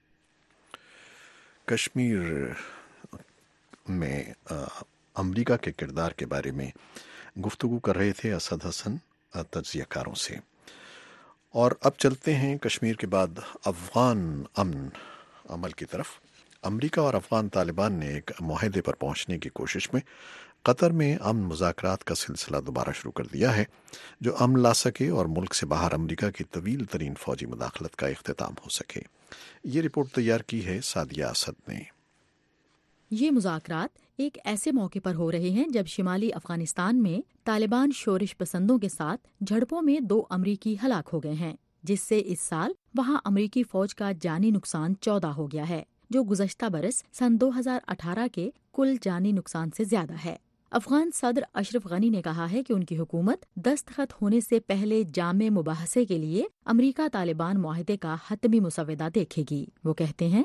कश्मीर में अमेरिका के किरदार के बारे में गुफ्तगू कर रहे थे असद हसन तज्जियाकारों से। اور اب چلتے ہیں کشمیر کے بعد افغان امن عمل کی طرف۔ امریکہ اور افغان طالبان نے ایک معاہدے پر پہنچنے کی کوشش میں قطر میں امن مذاکرات کا سلسلہ دوبارہ شروع کر دیا ہے، جو امن لا سکے اور ملک سے باہر امریکہ کی طویل ترین فوجی مداخلت کا اختتام ہو سکے۔ یہ رپورٹ تیار کی ہے سعدیہ اسد نے۔ یہ مذاکرات ایک ایسے موقع پر ہو رہے ہیں جب شمالی افغانستان میں طالبان شورش پسندوں کے ساتھ جھڑپوں میں 2 امریکی ہلاک ہو گئے ہیں، جس سے اس سال وہاں امریکی فوج کا جانی نقصان 14 ہو گیا ہے، جو گزشتہ برس سن 2018 کے کل جانی نقصان سے زیادہ ہے۔ افغان صدر اشرف غنی نے کہا ہے کہ ان کی حکومت دستخط ہونے سے پہلے جامع مباحثے کے لیے امریکہ طالبان معاہدے کا حتمی مسودہ دیکھے گی۔ وہ کہتے ہیں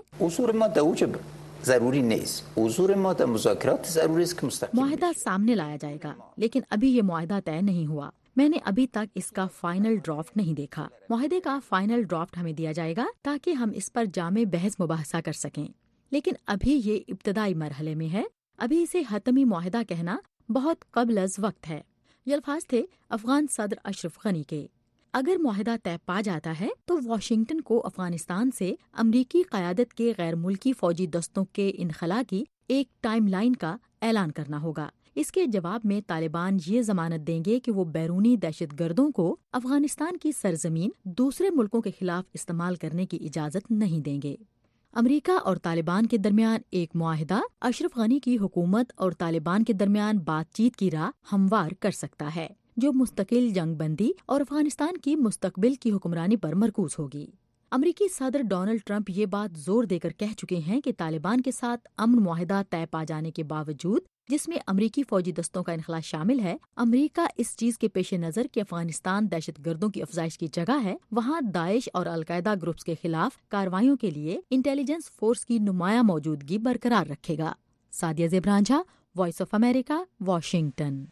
معاہدہ سامنے لایا جائے گا، لیکن ابھی یہ معاہدہ طے نہیں ہوا۔ میں نے ابھی تک اس کا فائنل ڈرافٹ نہیں دیکھا۔ معاہدے کا فائنل ڈرافٹ ہمیں دیا جائے گا تاکہ ہم اس پر جامع بحث مباحثہ کر سکیں، لیکن ابھی یہ ابتدائی مرحلے میں ہے۔ ابھی اسے حتمی معاہدہ کہنا بہت قبل از وقت ہے۔ یہ الفاظ تھے افغان صدر اشرف غنی کے۔ اگر معاہدہ طے پا جاتا ہے تو واشنگٹن کو افغانستان سے امریکی قیادت کے غیر ملکی فوجی دستوں کے انخلاء کی ایک ٹائم لائن کا اعلان کرنا ہوگا۔ اس کے جواب میں طالبان یہ ضمانت دیں گے کہ وہ بیرونی دہشت گردوں کو افغانستان کی سرزمین دوسرے ملکوں کے خلاف استعمال کرنے کی اجازت نہیں دیں گے۔ امریکہ اور طالبان کے درمیان ایک معاہدہ اشرف غنی کی حکومت اور طالبان کے درمیان بات چیت کی راہ ہموار کر سکتا ہے، جو مستقل جنگ بندی اور افغانستان کی مستقبل کی حکمرانی پر مرکوز ہوگی۔ امریکی صدر ڈونلڈ ٹرمپ یہ بات زور دے کر کہہ چکے ہیں کہ طالبان کے ساتھ امن معاہدہ طے پا جانے کے باوجود، جس میں امریکی فوجی دستوں کا انخلاء شامل ہے، امریکہ اس چیز کے پیش نظر کہ افغانستان دہشت گردوں کی افزائش کی جگہ ہے، وہاں داعش اور القاعدہ گروپس کے خلاف کارروائیوں کے لیے انٹیلیجنس فورس کی نمایاں موجودگی برقرار رکھے گا۔ Sadia Zebranjha, voice of America, Washington.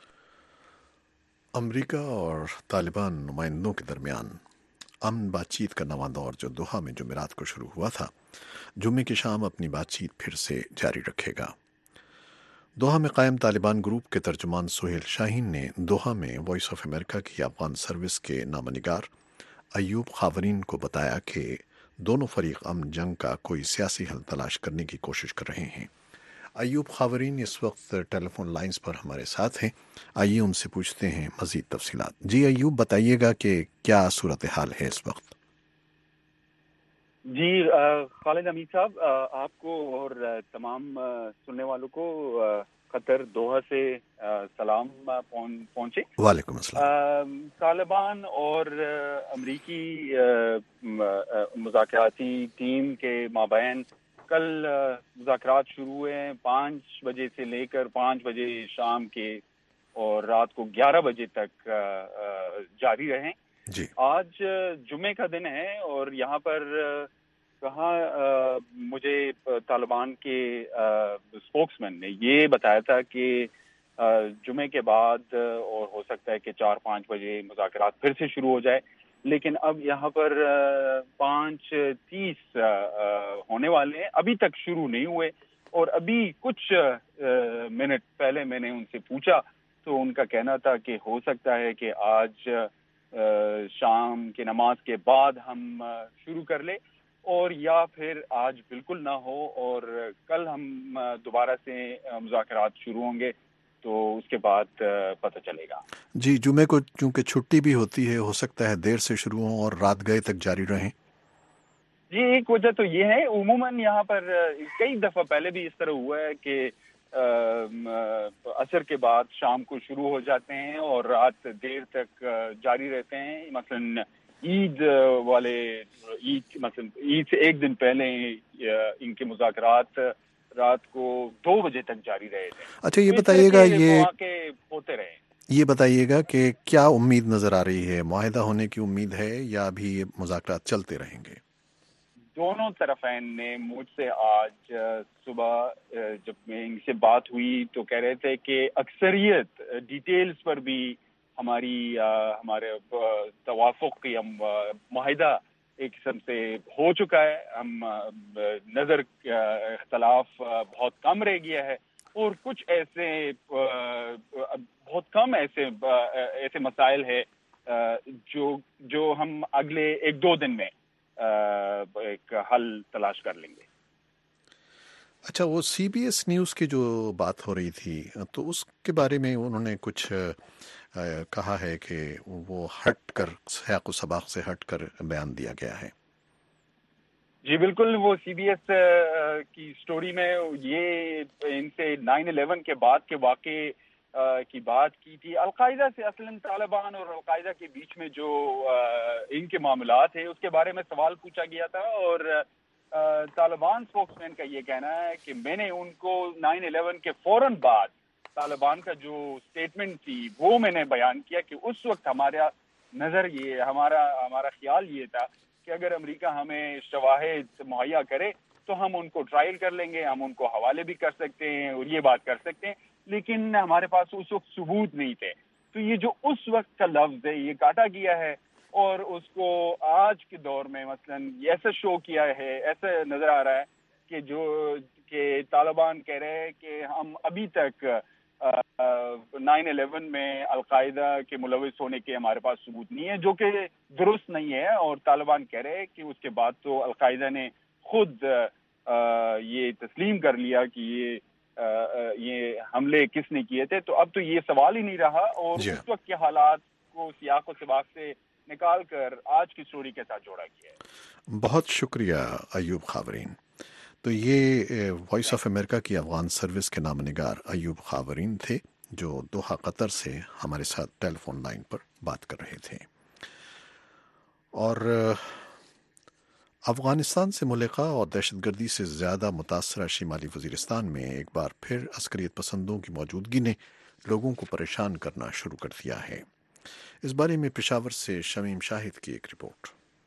America اور طالبان نمائندوں کے درمیان امن بات چیت کا نواں دور جو دوحہ میں جمعرات کو شروع ہوا تھا، جمعے کی شام اپنی بات چیت پھر سے جاری رکھے گا۔ دوحہ میں قائم طالبان گروپ کے ترجمان سہیل شاہین نے دوحہ میں وائس آف امریکہ کی افغان سروس کے نامہ نگار ایوب خاورین کو بتایا کہ دونوں فریق امن جنگ کا کوئی سیاسی حل تلاش کرنے کی کوشش کر رہے ہیں۔ ایوب خاورین اس وقت ٹیلی فون لائنز پر ہمارے ساتھ ہیں، آئیے ان سے پوچھتے ہیں مزید تفصیلات۔ جی ایوب، بتائیے گا کہ کیا صورتحال ہے اس وقت؟ جی خالد امید صاحب، آپ کو اور تمام سننے والوں کو قطر دوحہ سے سلام پہنچے۔ وعلیکم السلام۔ طالبان اور امریکی مذاکراتی ٹیم کے مابین کل مذاکرات شروع ہوئے ہیں، 5 بجے سے لے کر 5 بجے شام کے اور رات کو 11 بجے تک جاری رہیں۔ جی، آج جمعے کا دن ہے اور یہاں پر کہاں مجھے طالبان کے اسپوکس مین نے یہ بتایا تھا کہ جمعے کے بعد اور ہو سکتا ہے کہ 4-5 بجے مذاکرات پھر سے شروع ہو جائے، لیکن اب یہاں پر 5:30 ہونے والے ہیں، ابھی تک شروع نہیں ہوئے۔ اور ابھی کچھ منٹ پہلے میں نے ان سے پوچھا تو ان کا کہنا تھا کہ ہو سکتا ہے کہ آج شام کی نماز کے بعد ہم شروع کر لیں، اور یا پھر آج بالکل نہ ہو اور کل ہم دوبارہ سے مذاکرات شروع ہوں گے، تو اس کے بعد پتہ چلے گا۔ جی، جمعے کو چونکہ چھٹی بھی ہوتی ہے، ہو سکتا ہے دیر سے شروع ہوں اور رات گئے تک جاری رہیں۔ جی، ایک وجہ تو یہ ہے، عموماً یہاں پر کئی دفعہ پہلے بھی اس طرح ہوا ہے کہ عصر کے بعد شام کو شروع ہو جاتے ہیں اور رات دیر تک جاری رہتے ہیں۔ مثلاً عید سے ایک دن پہلے ان کے مذاکرات رات کو 2 بجے تک جاری رہے تھے۔ اچھا، یہ بتائیے گا، ہوتے رہے، یہ بتائیے گا کہ کیا امید نظر آ رہی ہے؟ معاہدہ ہونے کی امید ہے یا ابھی یہ مذاکرات چلتے رہیں گے؟ دونوں طرفین نے مجھ سے آج صبح جب میں ان سے بات ہوئی تو کہہ رہے تھے کہ اکثریت ڈیٹیلز پر بھی ہمارے توافق کی معاہدہ ایک قسم سے ہو چکا ہے۔ ہم نظر اختلاف بہت کم رہ گیا ہے اور کچھ ایسے بہت کم ایسے مسائل ہے جو ہم اگلے 1-2 دن میں ایک حل تلاش کر لیں گے۔ اچھا، وہ سی بی ایس نیوز کی جو بات ہو رہی تھی تو اس کے بارے میں انہوں نے کچھ کہا ہے کہ وہ ہٹ کر سیاق و سباق سے ہٹ کر بیان دیا گیا ہے۔ جی بالکل، وہ سی بی ایس کی سٹوری میں یہ ان سے 9/11 کے بعد کے واقعے کی بات کی تھی۔ القاعدہ سے اصلاً طالبان اور القاعدہ کے بیچ میں جو ان کے معاملات ہیں اس کے بارے میں سوال پوچھا گیا تھا، اور طالبان اسپوکس مین کا یہ کہنا ہے کہ میں نے ان کو 9/11 کے فوراً بعد طالبان کا جو اسٹیٹمنٹ تھی وہ میں نے بیان کیا کہ اس وقت ہمارا خیال یہ تھا کہ اگر امریکہ ہمیں شواہد مہیا کرے تو ہم ان کو ٹرائل کر لیں گے، ہم ان کو حوالے بھی کر سکتے ہیں اور یہ بات کر سکتے ہیں، لیکن ہمارے پاس اس وقت ثبوت نہیں تھے۔ تو یہ جو اس وقت کا لفظ ہے یہ کاٹا گیا ہے، اور اس کو آج کے دور میں مثلاً ایسا شو کیا ہے، ایسا نظر آ رہا ہے کہ طالبان کہہ رہے ہیں کہ ہم ابھی تک 9/11 میں القاعدہ کے ملوث ہونے کے ہمارے پاس ثبوت نہیں ہے، جو کہ درست نہیں ہے، اور طالبان کہہ رہے ہیں کہ اس کے بعد تو القاعدہ نے خود یہ تسلیم کر لیا کہ یہ حملے کس نے کیے تھے۔ تو اب تو یہ سوال ہی نہیں رہا، اور اس وقت کے حالات کو سیاق و سباق سے نکال کر آج کی سٹوری کے ساتھ جوڑا گیا ہے۔ بہت شکریہ ایوب خاورین۔ تو یہ وائس آف امریکہ کی افغان سروس کے نامہ نگار ایوب خاورین تھے، جو دوحہ قطر سے ہمارے ساتھ ٹیلی فون لائن پر بات کر رہے تھے۔ اور افغانستان سے ملحقہ اور دہشت گردی سے زیادہ متاثرہ شمالی وزیرستان میں ایک بار پھر عسکریت پسندوں کی موجودگی نے لوگوں کو پریشان کرنا شروع کر دیا ہے۔ اس بارے میں پشاور سے شمیم شاہد کی ایک رپورٹ۔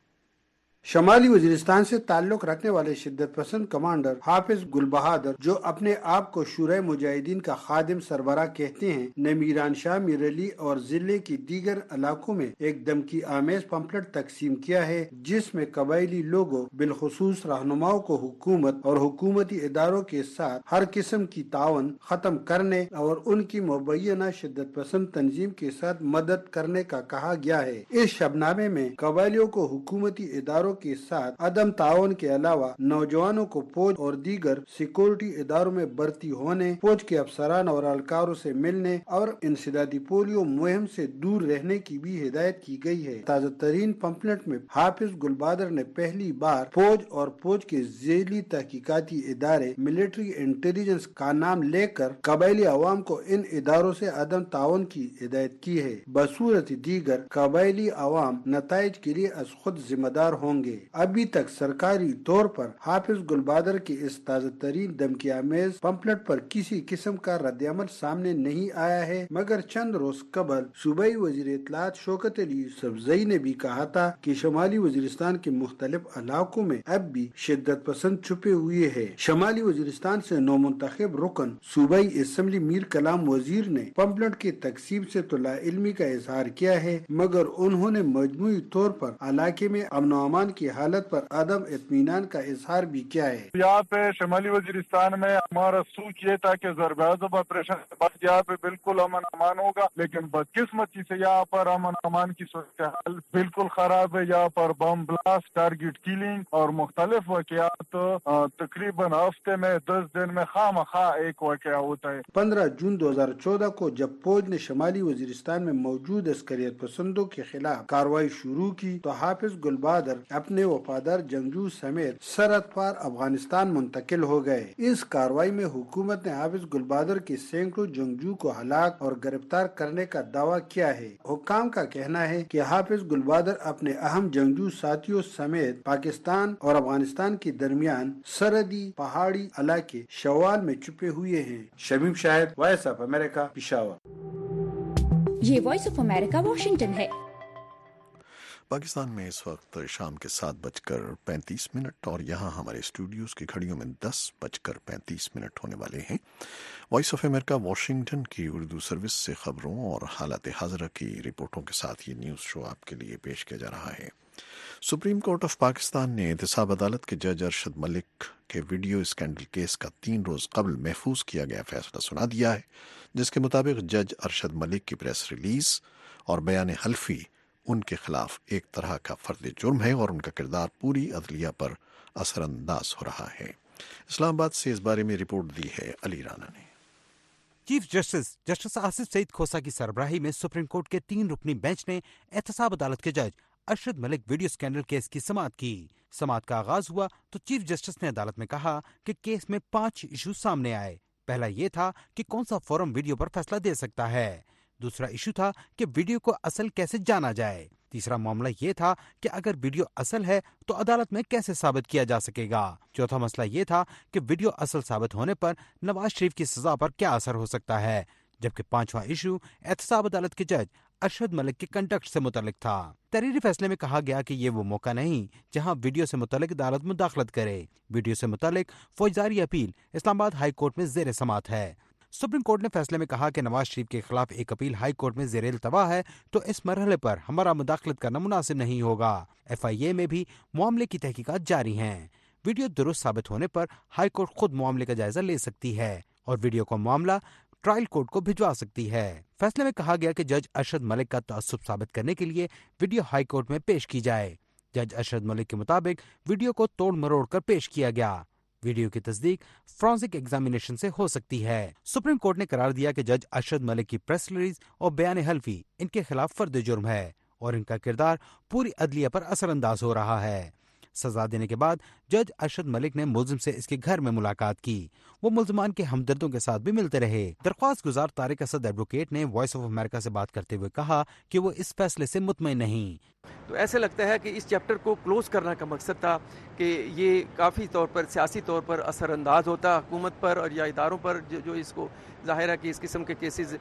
شمالی وزیرستان سے تعلق رکھنے والے شدت پسند کمانڈر حافظ گل بہادر، جو اپنے آپ کو شورائے مجاہدین کا خادم سربراہ کہتے ہیں، نے میران شاہ، میر علی اور ضلع کی دیگر علاقوں میں ایک دھمکی آمیز پمفلٹ تقسیم کیا ہے، جس میں قبائلی لوگوں بالخصوص رہنماؤں کو حکومت اور حکومتی اداروں کے ساتھ ہر قسم کی تعاون ختم کرنے اور ان کی مبینہ شدت پسند تنظیم کے ساتھ مدد کرنے کا کہا گیا ہے۔ اس شبنامے میں قبائلیوں کو حکومتی اداروں کے ساتھ عدم تعاون کے علاوہ نوجوانوں کو فوج اور دیگر سیکورٹی اداروں میں بھرتی ہونے، فوج کے افسران اور اہلکاروں سے ملنے اور انسدادی پولیو مہم سے دور رہنے کی بھی ہدایت کی گئی ہے۔ تازہ ترین پمفلٹ میں حافظ گل بہادر نے پہلی بار فوج اور فوج کے ذیلی تحقیقاتی ادارے ملٹری انٹیلیجنس کا نام لے کر قبائلی عوام کو ان اداروں سے عدم تعاون کی ہدایت کی ہے، بصورت دیگر قبائلی عوام نتائج کے لیے از خود ذمہ دار ہوں گے۔ ابھی تک سرکاری طور پر حافظ گل بہادر کے اس تازہ ترین دھمکی آمیز پمفلٹ پر کسی قسم کا رد عمل سامنے نہیں آیا ہے، مگر چند روز قبل صوبائی وزیر اطلاعات شوکت علی یوسفزئی نے بھی کہا تھا کہ شمالی وزیرستان کے مختلف علاقوں میں اب بھی شدت پسند چھپے ہوئے ہیں۔ شمالی وزیرستان سے نومنتخب رکن صوبائی اسمبلی میر کلام وزیر نے پمفلٹ کی تقسیم سے تو لا علمی کا اظہار کیا ہے، مگر انہوں نے مجموعی طور پر علاقے میں امن و امان کی حالت پر عدم اطمینان کا اظہار بھی کیا ہے۔ یہاں پہ شمالی وزیرستان میں ہمارا سوچ یہ تھا کہ ضرب اعظم آپریشن کے بعد یہاں پہ بالکل امن امان ہوگا، لیکن بدقسمتی سے یہاں پر امن امان کی صورتحال بالکل خراب ہے۔ یہاں پر بم بلاسٹ، ٹارگیٹ کیلنگ اور مختلف واقعات تقریباً ہفتے میں 10 دن میں خواہ مخواہ ایک واقعہ ہوتا ہے۔ 15 جون 2014 کو جب فوج نے شمالی وزیرستان میں موجود عسکریت پسندوں کے خلاف کارروائی شروع کی تو حافظ گل بہادر اپنے وفادار جنگجو سمیت سرحد پار افغانستان منتقل ہو گئے۔ اس کارروائی میں حکومت نے حافظ گل بہادر کے سینکڑوں جنگجو کو ہلاک اور گرفتار کرنے کا دعویٰ کیا ہے۔ حکام کا کہنا ہے کہ حافظ گل بہادر اپنے اہم جنگجو ساتھیوں سمیت پاکستان اور افغانستان کے درمیان سرحدی پہاڑی علاقے شوال میں چھپے ہوئے ہیں۔ Shamim Shahid, voice of America, Peshawar. یہ وائس آف امریکہ واشنگٹن ہے۔ پاکستان میں اس وقت شام کے 7:35 اور یہاں ہمارے اسٹوڈیوز کی گھڑیوں میں 10:35 ہونے والے ہیں۔ وائس آف امریکہ واشنگٹن کی اردو سروس سے خبروں اور حالات حاضرہ کی رپورٹوں کے ساتھ یہ نیوز شو آپ کے لیے پیش کیا جا رہا ہے۔ سپریم کورٹ آف پاکستان نے احتساب عدالت کے جج ارشد ملک کے ویڈیو اسکینڈل کیس کا 3 روز قبل محفوظ کیا گیا فیصلہ سنا دیا ہے، جس کے مطابق جج ارشد ملک کی پریس ریلیز اور بیان حلفی ان کے خلاف ایک طرح کا فرد جرم ہے اور ان کا کردار پوری عدلیہ پر اثر انداز ہو رہا ہے۔ اسلام آباد سے اس بارے میں رپورٹ دی ہے علی رانا نے۔ چیف جسٹس آصف سعید کھوسہ کی سربراہی میں سپریم کورٹ کے 3 رکنی بینچ نے احتساب عدالت کے جج Arshad Malik video scandal case کی سماعت کی۔ سماعت کا آغاز ہوا تو چیف جسٹس نے عدالت میں کہا کہ کیس میں 5 ایشو سامنے آئے۔ پہلا یہ تھا کہ کون سا فورم ویڈیو پر فیصلہ دے سکتا ہے۔ دوسرا ایشو تھا کہ ویڈیو کو اصل کیسے جانا جائے۔ تیسرا معاملہ یہ تھا کہ اگر ویڈیو اصل ہے تو عدالت میں کیسے ثابت کیا جا سکے گا۔ چوتھا مسئلہ یہ تھا کہ ویڈیو اصل ثابت ہونے پر نواز شریف کی سزا پر کیا اثر ہو سکتا ہے، جبکہ 5واں ایشو احتساب عدالت کے جج ارشد ملک کے کنڈکٹ سے متعلق تھا۔ تحریری فیصلے میں کہا گیا کہ یہ وہ موقع نہیں جہاں ویڈیو سے متعلق عدالت مداخلت کرے۔ ویڈیو سے متعلق فوجداری اپیل اسلام آباد ہائی کورٹ میں زیر سماعت ہے۔ سپریم کورٹ نے فیصلے میں کہا کہ نواز شریف کے خلاف ایک اپیل ہائی کورٹ میں زیر التوا ہے تو اس مرحلے پر ہمارا مداخلت کرنا مناسب نہیں ہوگا۔ FIA میں بھی معاملے کی تحقیقات جاری ہیں۔ ویڈیو درست ثابت ہونے پر ہائی کورٹ خود معاملے کا جائزہ لے سکتی ہے اور ویڈیو کا معاملہ ٹرائل کورٹ کو بھجوا سکتی ہے۔ فیصلے میں کہا گیا کہ جج ارشد ملک کا تعصب ثابت کرنے کے لیے ویڈیو ہائی کورٹ میں پیش کی جائے۔ جج ارشد ملک کے مطابق ویڈیو کو توڑ مروڑ کر پیش کیا گیا۔ ویڈیو کی تصدیق فرانسک ایگزامینیشن سے ہو سکتی ہے۔ سپریم کورٹ نے قرار دیا کہ جج ارشد ملک کی پریس ریلیز اور بیان حلفی ان کے خلاف فرد جرم ہے اور ان کا کردار پوری عدلیہ پر اثر انداز ہو رہا ہے۔ سزا دینے کے بعد جج ارشد ملک نے ملزم سے اس کے گھر میں ملاقات کی۔ وہ ملزمان کے ہمدردوں کے ساتھ بھی ملتے رہے۔ درخواست گزار طارق اسد ایڈوکیٹ نے وائس آف امریکہ سے بات کرتے ہوئے کہا کہ وہ اس فیصلے سے مطمئن نہیں۔ تو ایسے لگتا ہے کہ اس چیپٹر کو کلوز کرنا کا مقصد تھا کہ یہ کافی طور پر سیاسی طور پر اثر انداز ہوتا حکومت پر اور یا اداروں پر جو اس کو ظاہر ہے کہ اس قسم کے کیسز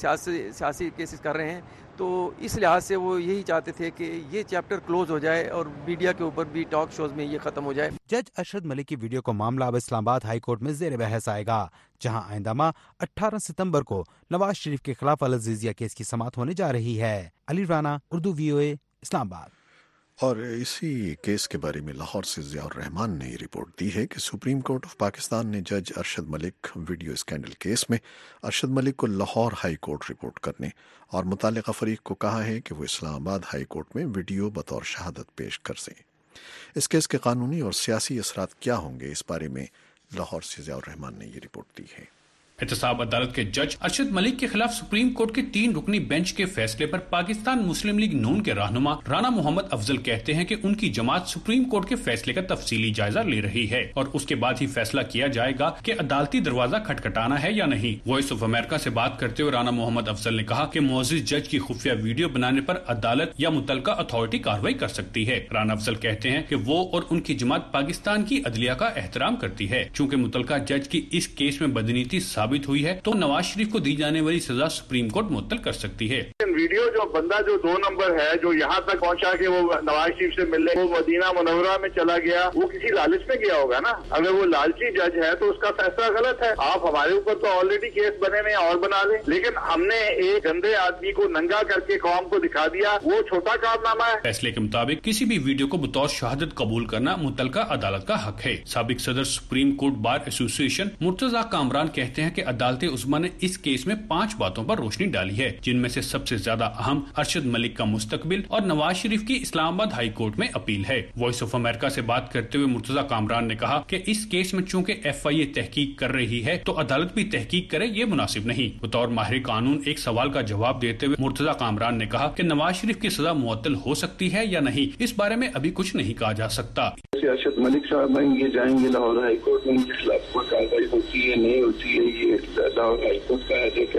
سیاسی کیسز کر رہے ہیں، تو اس لحاظ سے وہ یہی چاہتے تھے کہ یہ چیپٹر کلوز ہو جائے اور میڈیا کے اوپر بھی ٹاک شوز میں یہ ختم ہو جائے۔ جج ارشد ملک کی ویڈیو کا معاملہ اب اسلام آباد ہائی کورٹ میں زیر بحث آئے گا، جہاں آئندہ ماہ 18 ستمبر کو نواز شریف کے خلاف العزیزیہ کیس کی سماعت ہونے جا رہی ہے۔ علی رانا، اردو VOA، اسلام آباد۔ اور اسی کیس کے بارے میں لاہور سے ضیاء الرحمان نے رپورٹ دی ہے کہ سپریم کورٹ آف پاکستان نے جج Arshad Malik video scandal case میں ارشد ملک کو لاہور ہائی کورٹ رپورٹ کرنے اور متعلقہ فریق کو کہا ہے کہ وہ اسلام آباد ہائی کورٹ میں ویڈیو بطور شہادت پیش کر سیں۔ اس کیس کے قانونی اور سیاسی اثرات کیا ہوں گے، اس بارے میں لاہور سے ضیاء الرحمان نے یہ رپورٹ دی ہے۔ احتساب عدالت کے جج ارشد ملک کے خلاف سپریم کورٹ کے 3 رکنی بینچ کے فیصلے پر پاکستان مسلم لیگ نون کے رہنما رانا محمد افضل کہتے ہیں کہ ان کی جماعت سپریم کورٹ کے فیصلے کا تفصیلی جائزہ لے رہی ہے اور اس کے بعد ہی فیصلہ کیا جائے گا کہ عدالتی دروازہ کھٹکھٹانا ہے یا نہیں۔ وائس آف امریکہ سے بات کرتے ہوئے رانا محمد افضل نے کہا کہ معزز جج کی خفیہ ویڈیو بنانے پر عدالت یا متعلقہ اتھارٹی کارروائی کر سکتی ہے۔ رانا افضل کہتے ہیں کہ وہ اور ان کی جماعت پاکستان کی عدلیہ کا احترام کرتی ہے۔ چونکہ متعلقہ جج کی اس کیس میں بدنیتی ثابت ہوئی ہے تو نواز شریف کو دی جانے والی سزا سپریم کورٹ معطل کر سکتی ہے۔ ویڈیو جو بندہ جو 2 نمبر ہے جو یہاں تک پہنچا کہ وہ نواز شریف سے ملنے وہ مدینہ منورہ میں چلا گیا، وہ کسی لالچ میں گیا ہوگا نا۔ اگر وہ لالچی جج ہے تو اس کا فیصلہ غلط ہے۔ آپ ہمارے اوپر تو آلریڈی کیس بنے میں اور بنا دیں، لیکن ہم نے ایک گندے آدمی کو ننگا کر کے قوم کو دکھا دیا، وہ چھوٹا کارنامہ ہے۔ فیصلے کے مطابق کسی بھی ویڈیو کو بطور شہادت قبول کرنا متعلقہ عدالت کا حق ہے۔ سابق صدر سپریم کورٹ بار ایسوسی ایشن مرتضی کامران کہتے ہیں کہ عدالت عظمیٰ نے اس کیس میں 5 باتوں پر روشنی ڈالی ہے، جن میں سے سب سے زیادہ اہم ارشد ملک کا مستقبل اور نواز شریف کی اسلام آباد ہائی کورٹ میں اپیل ہے۔ وائس آف امریکہ سے بات کرتے ہوئے مرتضی کامران نے کہا کہ اس کیس میں چونکہ FIA تحقیق کر رہی ہے تو عدالت بھی تحقیق کرے، یہ مناسب نہیں۔ بطور ماہر قانون ایک سوال کا جواب دیتے ہوئے مرتضی کامران نے کہا کہ نواز شریف کی سزا معطل ہو سکتی ہے یا نہیں، اس بارے میں ابھی کچھ نہیں کہا جا سکتا۔ ارشد ملک صاحب یہ جائیں گے لاہور ہائی کورٹ میں، ان کے خلاف کوئی کارروائی ہوتی ہے نہیں ہوتی ہے، یہ لاہور ہائی کورٹ کا ایک ہے۔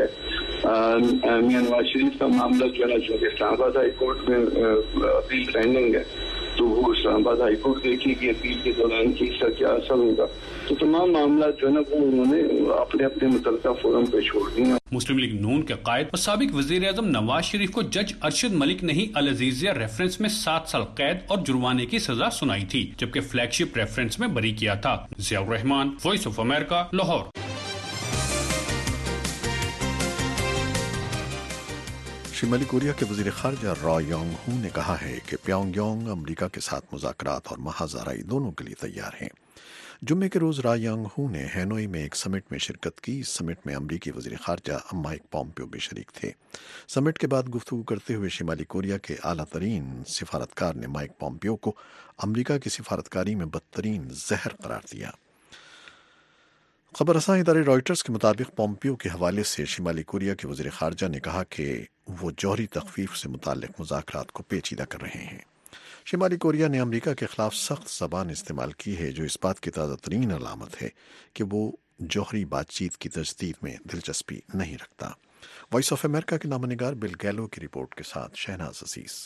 میاں نواز شریف کا معاملہ جو ہے چونکہ اسلام آباد ہائی کورٹ میں اپیل پینڈنگ ہے تو وہ اسلام آباد ہائی کورٹ دیکھے کہ اپیل کے دوران کی اس کا کیا اثر ہوگا، تو تمام معاملات جو ہے نا وہ انہوں نے اپنے اپنے متعلقہ فورم پہ چھوڑ دیا۔ مسلم لیگ نون کے قائد اور سابق وزیر اعظم نواز شریف کو جج ارشد ملک نے ہی العزیزیہ ریفرنس میں 7 سال قید اور جرمانے کی سزا سنائی تھی، جبکہ فلیگ شپ ریفرنس میں بری کیا تھا۔ Zia ur-Rahman, voice of America, Lahore. شمالی کوریا کے وزیر خارجہ را یونگ ہو نے کہا ہے کہ پیونگ یانگ امریکہ کے ساتھ مذاکرات اور محاذ آرائی دونوں کے لیے تیار ہیں۔ जुम्मे के रोज रा यांग हू ने हैनोई में एक समिट में शिरकत की। इस समिट में अमरीकी वजीर खारजा माइक पॉम्पियो भी शरीक थे। समिट के बाद गुफ्तगू करते हुए शिमाली कोरिया के आला तरीन सिफारतकार ने माइक पॉम्पियो को अमरीका की सिफारतकारी में बदतरीन जहर करार दिया। खबर रसां इदारे रॉयटर्स के मुताबिक पॉम्पियो के हवाले से शिमाली कोरिया के वजीर खारजा ने कहा कि वो जौहरी तखफीफ से मुताल्लिक मुज़ाकरात को पेचीदा कर रहे हैं। शिमाली कोरिया ने अमरीका के खिलाफ सख्त ज़बान इस्तेमाल की है, जो इस बात की ताज़ा तरीन अलामत है कि वो जौहरी बातचीत की तजदीद में दिलचस्पी नहीं रखता। वॉइस ऑफ अमेरिका के नामनिगार बिल गैलो की रिपोर्ट के साथ शहनाज अजीज।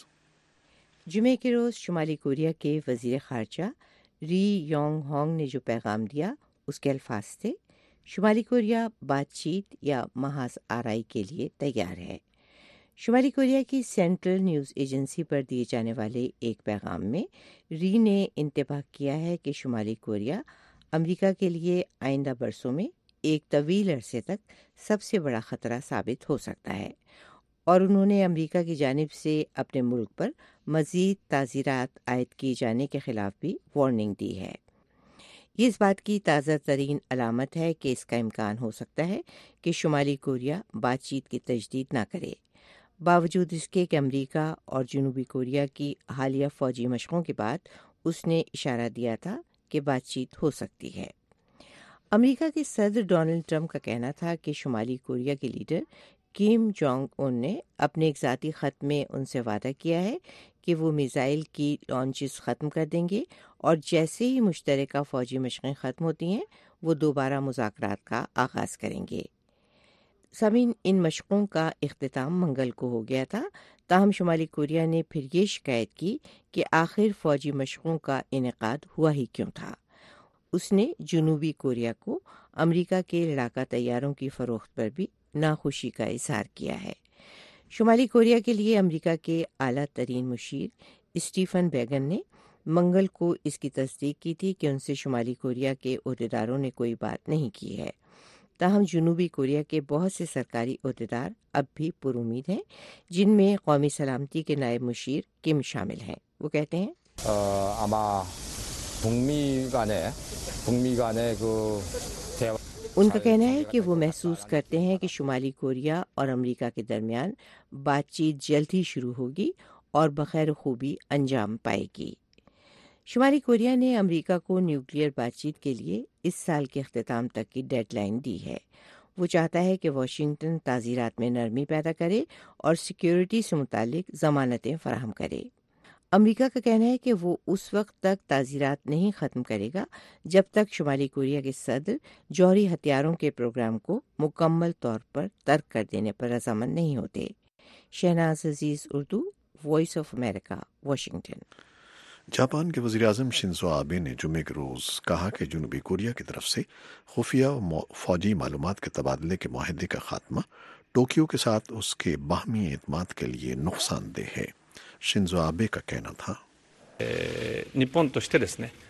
जुमे के रोज़ शुमाली कोरिया के वजीर खारजा री योंग होंग ने जो पैगाम दिया उसके अल्फाज थे, शुमाली कोरिया बातचीत या महाज आराई के लिए तैयार है। शुमाली कोरिया की सेंट्रल न्यूज़ एजेंसी पर दिए जाने वाले एक पैगाम में री ने इंतबाह किया है कि शुमाली कोरिया अमेरिका के लिए आइंदा बरसों में एक तवील अरसे तक सबसे बड़ा ख़तरा साबित हो सकता है, और उन्होंने अमेरिका की जानिब से अपने मुल्क पर मज़ीद ताज़ीरात आयद किए जाने के ख़िलाफ़ भी वार्निंग दी है। ये इस बात की ताज़ा तरीन अलामत है कि इसका इम्कान हो सकता है कि शुमाली कोरिया बातचीत की तजदीद ना करे, बावजूद इसके कि अमेरिका और जनूबी कोरिया की हालिया फ़ौजी मशक़ों के बाद उसने इशारा दिया था कि बातचीत हो सकती है। अमेरिका के सदर डोनाल्ड ट्रंप का कहना था कि शुमाली कोरिया के लीडर किम जोंग उन ने अपने एक ज़ाती ख़त में उनसे वादा किया है कि वो मिसाइल की लॉन्चेस ख़त्म कर देंगे और जैसे ही मुश्तरका फ़ौजी मशक़ें ख़त्म होती हैं वो दोबारा मुज़ाकरात का आगाज़ करेंगे। सामीन, इन मशक़ों का इख्तिताम मंगल को हो गया था, ताहम शुमाली कोरिया ने फिर ये शिकायत की कि आखिर फ़ौजी मशक़ों का इनेकाद हुआ ही क्यों था। उसने जनूबी कोरिया को अमेरिका के लड़ाका तैयारों की फ़रोख्त पर भी नाखुशी का इजहार किया है। शुमाली कोरिया के लिए अमेरिका के आला तरीन मुशीर स्टीफन बैगन ने मंगल को इसकी तस्दीक की थी कि उनसे शुमाली कोरिया के ओहदेदारों ने कोई बात नहीं की है। ताहम जनूबी कोरिया के बहुत से सरकारी ओहदेदार अब भी पुरुमीद हैं, जिनमें कौमी सलामती के नायब मुशीर किम शामिल हैं। वो कहते हैं उनका कहना है कि वो महसूस करते हैं कि शुमाली कोरिया और अमेरिका के दरमियान बातचीत जल्द ही शुरू होगी और बखैर खूबी अंजाम पाएगी। शुमाली कोरिया ने अमेरिका को न्यूक्लियर बातचीत के लिए इस साल के अख्तिताम तक की डेडलाइन दी है। वो चाहता है कि वाशिंगटन ताज़ीरात में नरमी पैदा करे और सिक्योरिटी से मुतालिक ज़मानतें फराहम करे। अमेरिका का कहना है कि वो उस वक्त तक ताज़ीरात नहीं ख़त्म करेगा जब तक शुमाली कोरिया के सदर जौहरी हथियारों के प्रोग्राम को मुकम्मल तौर पर तर्क कर देने पर रज़ामंद नहीं होते। Shahnaz Aziz, Urdu, voice of America, Washington. Japan के वज़ीर आज़म शिंजो आबे ने जुम्मे के रोज़ कहा कि जनूबी कोरिया की तरफ से खुफिया और फ़ौजी मालूमात के तबादले के मुआहदे का खात्मा टोक्यो के साथ उसके बाहमी एतमाद के लिए नुकसानदेह है। शिंजो आबे का कहना था, 日本としてですね、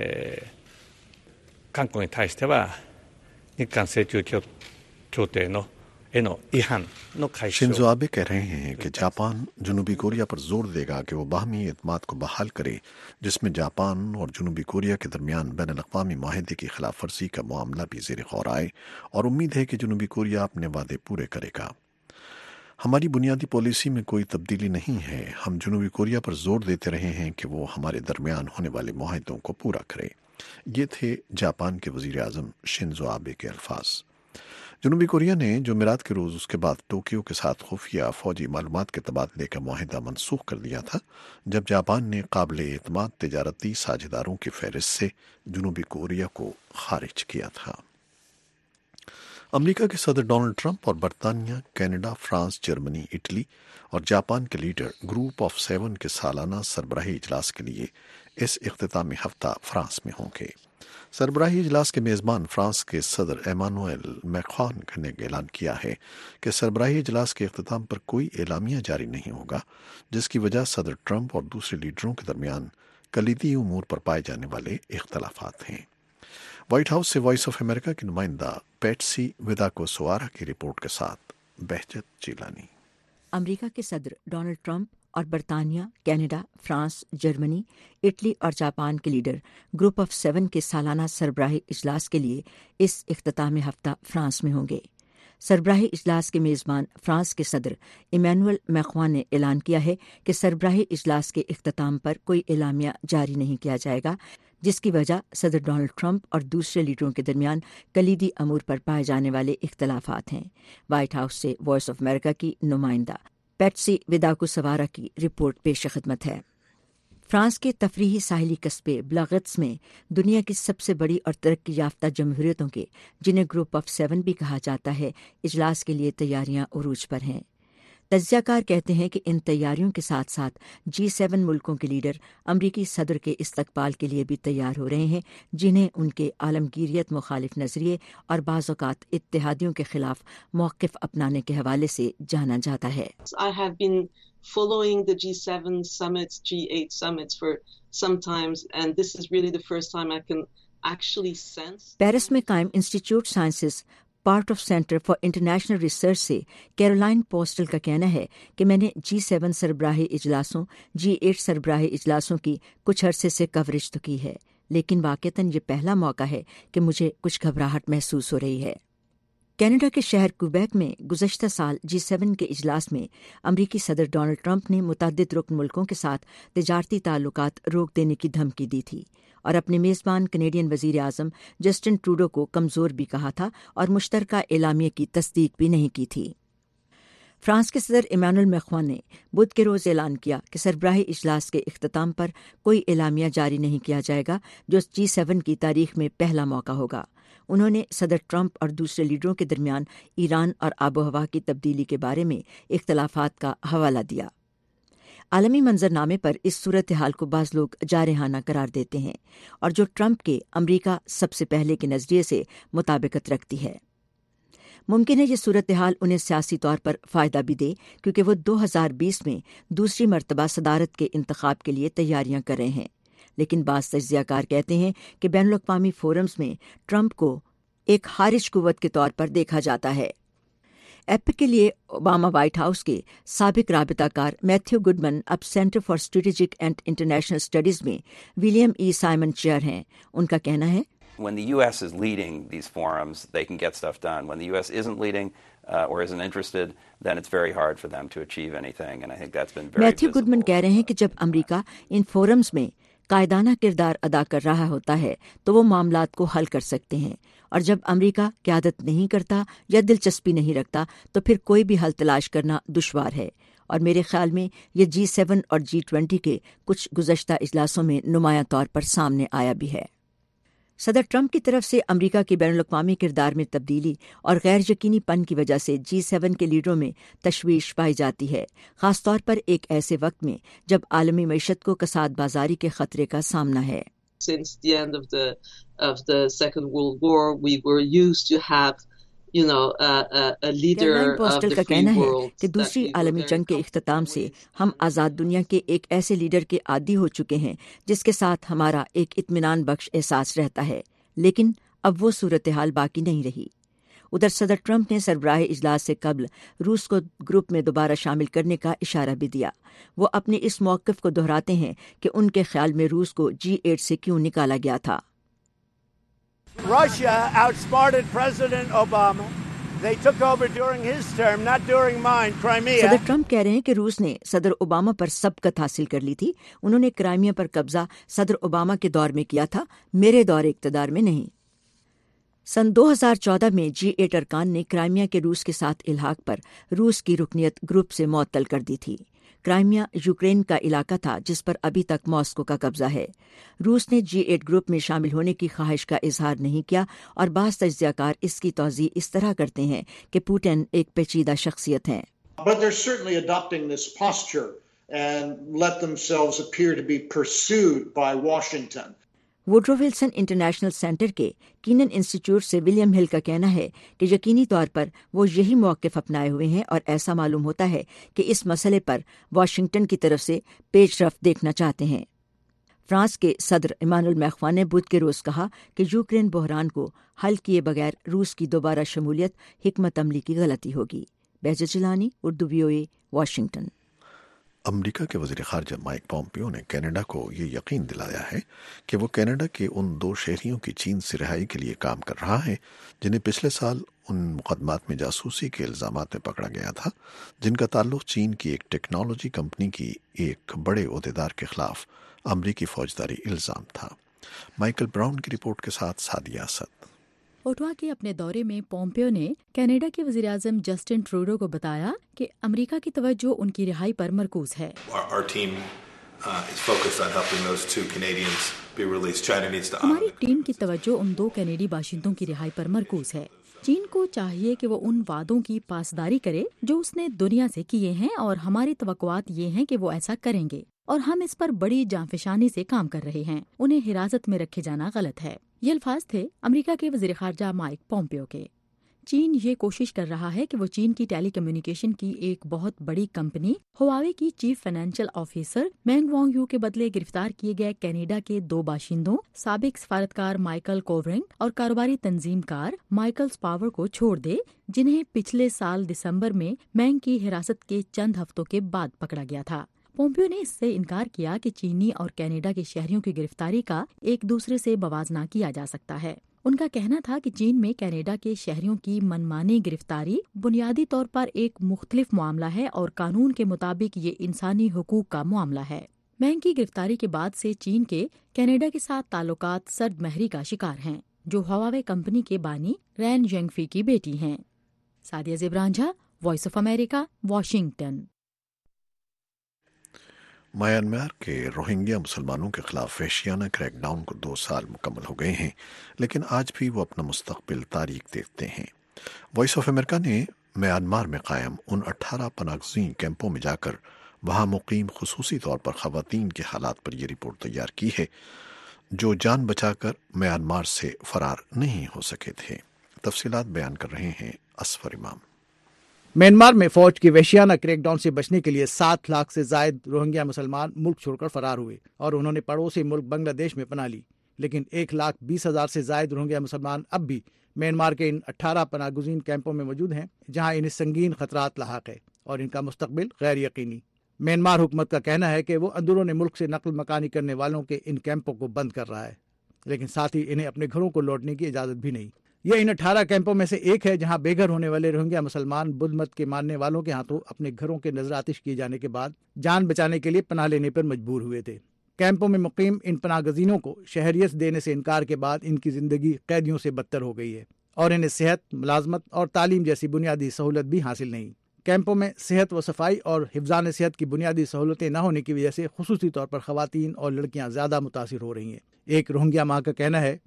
韓国に対しては日韓請求協定のへの違反の解消。 शिंजो आबे कह रहे हैं कि जापान जनूबी कोरिया पर जोर देगा कि वो बाहमी एतमाद को बहाल करे, जिसमें जापान और जनूबी कोरिया के दरमियान बैन अल-अक़वामी माहिदे की खिलाफ वर्जी का मामला भी ज़ेर गौर आए, और उम्मीद है कि जनूबी कोरिया अपने वादे पूरे करेगा। हमारी बुनियादी पॉलिसी में कोई तब्दीली नहीं है। हम जनूबी कोरिया पर जोर देते रहे हैं कि वो हमारे दरमियान होने वाले मुआहदों को पूरा करे। ये थे जापान के वज़ीर आज़म शिंजो आबे के अल्फाज। जनूबी कोरिया ने जुमेरात के रोज़ उसके बाद टोक्यो के साथ खुफिया फ़ौजी मालूमात के तबादले का मुआहदा मनसूख कर दिया था, जब जापान ने काबिल एतमाद तिजारती साझेदारों की फहरिस्त से जनूबी कोरिया को खारिज किया था। अमेरिका के सदर डोनाल्ड ट्रंप और बरतानिया, कनाडा, फ्रांस, जर्मनी, इटली और जापान के लीडर ग्रुप ऑफ 7 के सालाना सरबराही इजलास के लिए इस इख्तितामी हफ्ता फ्रांस में होंगे। सरबराही इजलास के मेज़बान फ्रांस के सदर एमानुएल मैक्रोन ने ऐलान किया है कि सरबराही इजलास के इख्तिताम पर कोई एलामिया जारी नहीं होगा, जिसकी वजह सदर ट्रंप और दूसरे लीडरों के दरमियान कलीदी उमूर पर पाए जाने वाले इख्तलाफात हैं। व्हाइट हाउस से वॉइस ऑफ अमेरिका की नुमाइंदा पेट्सी विदाकोसवारा की रिपोर्ट के साथ बहजत जिलानी। अमेरिका के सदर डोनाल्ड ट्रंप اور برطانیہ، کینیڈا، فرانس، جرمنی، اٹلی اور جاپان کے لیڈر گروپ آف 7 کے سالانہ سربراہی اجلاس کے لیے اس اختتامی ہفتہ فرانس میں ہوں گے۔ سربراہی اجلاس کے میزبان فرانس کے صدر ایمینوئل میخواں نے اعلان کیا ہے کہ سربراہی اجلاس کے اختتام پر کوئی اعلامیہ جاری نہیں کیا جائے گا، جس کی وجہ صدر ڈونلڈ ٹرمپ اور دوسرے لیڈروں کے درمیان کلیدی امور پر پائے جانے والے اختلافات ہیں۔ وائٹ ہاؤس سے وائس آف امریکہ کی نمائندہ پیٹسی وداکوسوارا کی رپورٹ پیش خدمت ہے۔ فرانس کے تفریحی ساحلی قصبے بلاغتس میں دنیا کی سب سے بڑی اور ترقی یافتہ جمہوریتوں کے، جنہیں گروپ آف 7 بھی کہا جاتا ہے، اجلاس کے لیے تیاریاں عروج پر ہیں۔ تجزیہ کار کہتے ہیں کہ ان تیاریوں کے ساتھ ساتھ G7 ملکوں کے لیڈر امریکی صدر کے استقبال کے لیے بھی تیار ہو رہے ہیں، جنہیں ان کے عالمگیریت مخالف نظریے اور بعض اوقات اتحادیوں کے خلاف موقف اپنانے کے حوالے سے جانا جاتا ہے۔ I have been following the G7 summits, G8 summits for some times, and this is really the first time I can actually sense. Paris میں قائم institute sciences part of centre for international research سے Caroline Postel کا کہنا ہے کہ میں نے G7 سربراہی اجلاسوں، G8 سربراہی اجلاسوں کی کچھ عرصے سے کوریج تو کی ہے، لیکن واقعتاً یہ پہلا موقع ہے کہ مجھے کچھ گھبراہٹ محسوس ہو رہی ہے۔ کینیڈا کے شہر کوبیک میں گزشتہ سال G7 کے اجلاس میں امریکی صدر ڈونلڈ ٹرمپ نے متعدد رکن ملکوں کے ساتھ تجارتی تعلقات روک دینے کی دھمکی دی تھی اور اپنے میزبان کینیڈین وزیر اعظم جسٹن ٹروڈو کو کمزور بھی کہا تھا اور مشترکہ اعلامیے کی تصدیق بھی نہیں کی تھی۔ فرانس کے صدر ایمینوئل میخواں نے بدھ کے روز اعلان کیا کہ سربراہی اجلاس کے اختتام پر کوئی اعلامیہ جاری نہیں کیا جائے گا، جو G7 کی تاریخ میں پہلا موقع ہوگا۔ انہوں نے صدر ٹرمپ اور دوسرے لیڈروں کے درمیان ایران اور آب و ہوا کی تبدیلی کے بارے میں اختلافات کا حوالہ دیا۔ عالمی منظرنامے پر اس صورتحال کو بعض لوگ جارحانہ قرار دیتے ہیں اور جو ٹرمپ کے امریکہ سب سے پہلے کے نظریے سے مطابقت رکھتی ہے۔ ممکن ہے یہ صورتحال انہیں سیاسی طور پر فائدہ بھی دے، کیونکہ وہ 2020 میں دوسری مرتبہ صدارت کے انتخاب کے لیے تیاریاں کر رہے ہیں، لیکن بعض تجزیہ کار کہتے ہیں کہ بین الاقوامی فورمز میں ٹرمپ کو ایک خارج قوت کے طور پر دیکھا جاتا ہے۔ ایپک کے لیے اوباما وائٹ ہاؤس کے سابق رابطہ کار میتھیو گڈمن اب centre for strategic and international studies میں ولیم ای سائمن چیئر ہیں۔ ان کا کہنا ہے When the U.S. is leading these forums, they can get stuff done. When the U.S. isn't leading or isn't interested, then it's very hard for them to achieve anything. And I think that's been very Matthew visible. Goodman کہہ رہے ہیں کہ جب امریکہ ان forums میں قائدانہ کردار ادا کر رہا ہوتا ہے تو وہ معاملات کو حل کر سکتے ہیں، اور جب امریکہ قیادت نہیں کرتا یا دلچسپی نہیں رکھتا تو پھر کوئی بھی حل تلاش کرنا دشوار ہے۔ اور میرے خیال میں یہ G7 اور G20 کے کچھ گزشتہ اجلاسوں میں نمایاں طور پر سامنے آیا بھی ہے۔ صدر ٹرمپ کی طرف سے امریکہ کے بین الاقوامی کردار میں تبدیلی اور غیر یقینی پن کی وجہ سے G7 کے لیڈروں میں تشویش پائی جاتی ہے، خاص طور پر ایک ایسے وقت میں جب عالمی معیشت کو کساد بازاری کے خطرے کا سامنا ہے۔ Since the end of the Second World War, we were used to have, a leader Caroline of Postel the کا free کہنا ہے world کہ that دوسری we were عالمی very جنگ کے اختتام سے ہم آزاد دنیا کے ایک ایسے لیڈر کے عادی ہو چکے ہیں جس کے ساتھ ہمارا ایک اطمینان بخش احساس رہتا ہے، لیکن اب وہ صورتحال باقی نہیں رہی۔ ادھر صدر ٹرمپ نے سربراہی اجلاس سے قبل روس کو گروپ میں دوبارہ شامل کرنے کا اشارہ بھی دیا۔ وہ اپنے اس موقف کو دہراتے ہیں کہ ان کے خیال میں روس کو G8 سے کیوں نکالا گیا تھا۔ Russia outsmarted President Obama. They took over during his term, not during mine, Crimea. صدر ٹرمپ کہہ رہے ہیں کہ روس نے صدر اوباما پر سبقت حاصل کر لی تھی، انہوں نے کرائمیا پر قبضہ صدر اوباما کے دور میں کیا تھا، میرے دور اقتدار میں نہیں۔ سن 2014 میں G8 ارکان نے کرائمیا کے روس کے ساتھ الحاق پر روس کی رکنیت گروپ سے معطل کر دی تھی۔ کرائمیا یوکرین کا علاقہ تھا جس پر ابھی تک ماسکو کا قبضہ ہے۔ روس نے G8 گروپ میں شامل ہونے کی خواہش کا اظہار نہیں کیا، اور بعض تجزیہ کار اس کی توضیح اس طرح کرتے ہیں کہ پوٹن ایک پیچیدہ شخصیت ہیں۔ But they're certainly adopting this posture and let themselves appear to be pursued by Washington. Woodrow Wilson international centre کے کینن انسٹیٹیوٹ سے ولیم ہل کا کہنا ہے کہ یقینی طور پر وہ یہی موقف اپنائے ہوئے ہیں، اور ایسا معلوم ہوتا ہے کہ اس مسئلے پر واشنگٹن کی طرف سے پیش رفت دیکھنا چاہتے ہیں۔ فرانس کے صدر ایمانوئل میخواں نے بدھ کے روز کہا کہ یوکرین بحران کو حل کیے بغیر روس کی دوبارہ شمولیت حکمت عملی کی غلطی ہوگی۔ Behjat Jilani, Urdu VOA، Washington. America کے وزیر خارجہ مائک پومپیو نے کینیڈا کو یہ یقین دلایا ہے کہ وہ کینیڈا کے ان 2 شہریوں کی چین سے رہائی کے لیے کام کر رہا ہے جنہیں پچھلے سال ان مقدمات میں جاسوسی کے الزامات میں پکڑا گیا تھا جن کا تعلق چین کی ایک ٹیکنالوجی کمپنی کی ایک بڑے عہدیدار کے خلاف امریکی فوجداری الزام تھا۔ مائیکل براؤن کی رپورٹ کے ساتھ سعدیہ اسد۔ اوٹوا کے اپنے دورے میں پومپیو نے کینیڈا کے وزیراعظم جسٹن ٹروڈو کو بتایا کہ امریکہ کی توجہ ان کی رہائی پر مرکوز ہے۔ ہماری ٹیم کی توجہ ان 2 کینیڈی باشندوں کی رہائی پر مرکوز ہے۔ چین کو چاہیے کہ وہ ان وعدوں کی پاسداری کرے جو اس نے دنیا سے کیے ہیں، اور ہماری توقعات یہ ہیں کہ وہ ایسا کریں گے، اور ہم اس پر بڑی جانفشانی سے کام کر رہے ہیں۔ انہیں حراست میں رکھے جانا غلط ہے۔ یہ الفاظ تھے امریکہ کے وزیر خارجہ مائک پومپیو کے۔ چین یہ کوشش کر رہا ہے کہ وہ چین کی ٹیلی کمیونیکیشن کی ایک بہت بڑی کمپنی ہواوے کی chief financial officer Meng Wanzhou کے بدلے گرفتار کیے گئے کینیڈا کے 2 باشندوں، سابق سفارتکار مائیکل کوورنگ اور کاروباری تنظیم کار مائیکل سپاور کو چھوڑ دے، جنہیں پچھلے سال دسمبر میں مینگ کی حراست کے چند ہفتوں کے بعد پکڑا گیا تھا۔ پومپیو نے اس سے انکار کیا کہ چینی اور کینیڈا کے شہریوں کی گرفتاری کا ایک دوسرے سے موازنہ کیا جا سکتا ہے۔ ان کا کہنا تھا کہ چین میں کینیڈا کے شہریوں کی منمانی گرفتاری بنیادی طور پر ایک مختلف معاملہ ہے، اور قانون کے مطابق یہ انسانی حقوق کا معاملہ ہے۔ مینگ کی گرفتاری کے بعد سے چین کے کینیڈا کے ساتھ تعلقات سرد مہری کا شکار ہیں، جو ہواوے کمپنی کے بانی رین ینگفی کی بیٹی ہیں۔ Sadia Zebranjha, voice of America, Washington. Myanmar کے روہنگیا مسلمانوں کے خلاف وحشیانہ کریک ڈاؤن کو 2 سال مکمل ہو گئے ہیں، لیکن آج بھی وہ اپنا مستقبل تاریک دیکھتے ہیں۔ وائس آف امریکہ نے میانمار میں قائم ان 18 پناہ گزین کیمپوں میں جا کر وہاں مقیم خصوصی طور پر خواتین کے حالات پر یہ رپورٹ تیار کی ہے جو جان بچا کر میانمار سے فرار نہیں ہو سکے تھے۔ تفصیلات بیان کر رہے ہیں اسفر امام۔ میانمار میں فوج کی وحشیانہ کریک ڈاؤن سے بچنے کے لیے 7 لاکھ سے زائد روہنگیا مسلمان ملک چھوڑ کر فرار ہوئے اور انہوں نے پڑوسی ملک بنگلہ دیش میں پناہ لی، لیکن 1,20,000 سے زائد روہنگیا مسلمان اب بھی میانمار کے ان 18 پناہ گزین کیمپوں میں موجود ہیں جہاں انہیں سنگین خطرات لاحق ہے اور ان کا مستقبل غیر یقینی۔ میانمار حکومت کا کہنا ہے کہ وہ اندرون ملک سے نقل مکانی کرنے والوں کے ان کیمپوں کو بند کر رہا ہے، لیکن ساتھ ہی انہیں اپنے گھروں کو لوٹنے کی اجازت بھی نہیں۔ یہ ان 18 کیمپوں میں سے ایک ہے جہاں بے گھر ہونے والے روہنگیا مسلمان بدھ مت کے ماننے والوں کے ہاتھوں اپنے گھروں کے نظر آتش کیے جانے کے بعد جان بچانے کے لیے پناہ لینے پر مجبور ہوئے تھے۔ کیمپوں میں مقیم ان پناہ گزینوں کو شہریت دینے سے انکار کے بعد ان کی زندگی قیدیوں سے بدتر ہو گئی ہے اور انہیں صحت، ملازمت اور تعلیم جیسی بنیادی سہولت بھی حاصل نہیں۔ کیمپوں میں صحت و صفائی اور حفظان صحت کی بنیادی سہولتیں نہ ہونے کی وجہ سے خصوصی طور پر خواتین اور لڑکیاں زیادہ متاثر ہو رہی ہیں۔ ایک روہنگیا ماں کا کہنا ہے،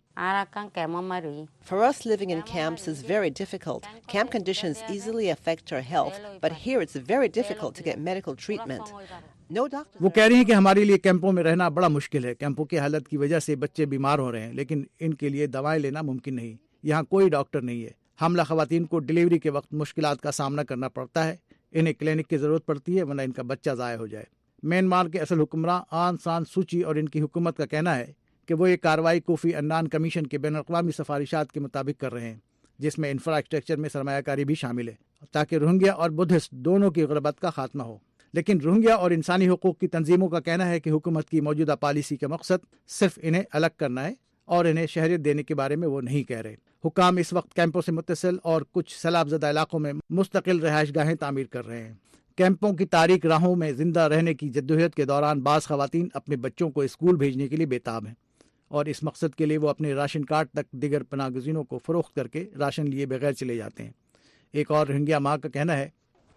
For us, living in camps is very difficult. Camp conditions easily affect our health, but here it's very difficult to get medical treatment. No doctor. وہ کہہ رہی ہیں کہ ہمارے لیے کیمپوں میں رہنا بڑا مشکل ہے۔ کیمپوں کی حالت کی وجہ سے بچے بیمار ہو رہے ہیں، لیکن ان کے لیے دوائیں لینا ممکن نہیں۔ یہاں کوئی ڈاکٹر نہیں ہے۔ حاملہ خواتین کو ڈیلیوری کے وقت مشکلات کا سامنا کرنا پڑتا ہے۔ انہیں کلینک کی ضرورت پڑتی ہے ورنہ ان کا بچہ ضائع ہو جائے۔ میانمار کے اصل حکمراں آن سان سوچی اور ان کی حکومت کا کہنا ہے کہ وہ یہ کارروائی کوفی عنان کمیشن کے بین الاقوامی سفارشات کے مطابق کر رہے ہیں، جس میں انفراسٹرکچر میں سرمایہ کاری بھی شامل ہے تاکہ روہنگیا اور بدھسٹ دونوں کی غربت کا خاتمہ ہو۔ لیکن روہنگیا اور انسانی حقوق کی تنظیموں کا کہنا ہے کہ حکومت کی موجودہ پالیسی کا مقصد صرف انہیں الگ کرنا ہے اور انہیں شہریت دینے کے بارے میں وہ نہیں کہہ رہے۔ حکام اس وقت کیمپوں سے متصل اور کچھ سیلاب زدہ علاقوں میں مستقل رہائش گاہیں تعمیر کر رہے ہیں۔ کیمپوں کی تاریک راہوں میں زندہ رہنے کی جدوجہد کے دوران بعض خواتین اپنے بچوں کو اسکول بھیجنے کے لیے بےتاب ہیں اور اس مقصد کے لیے وہ اپنے راشن کارڈ تک دیگر پناہ گزینوں کو فروخت کر کے راشن لیے بغیر چلے جاتے ہیں۔ ایک اور روہنگیا ماں کا کہنا ہے،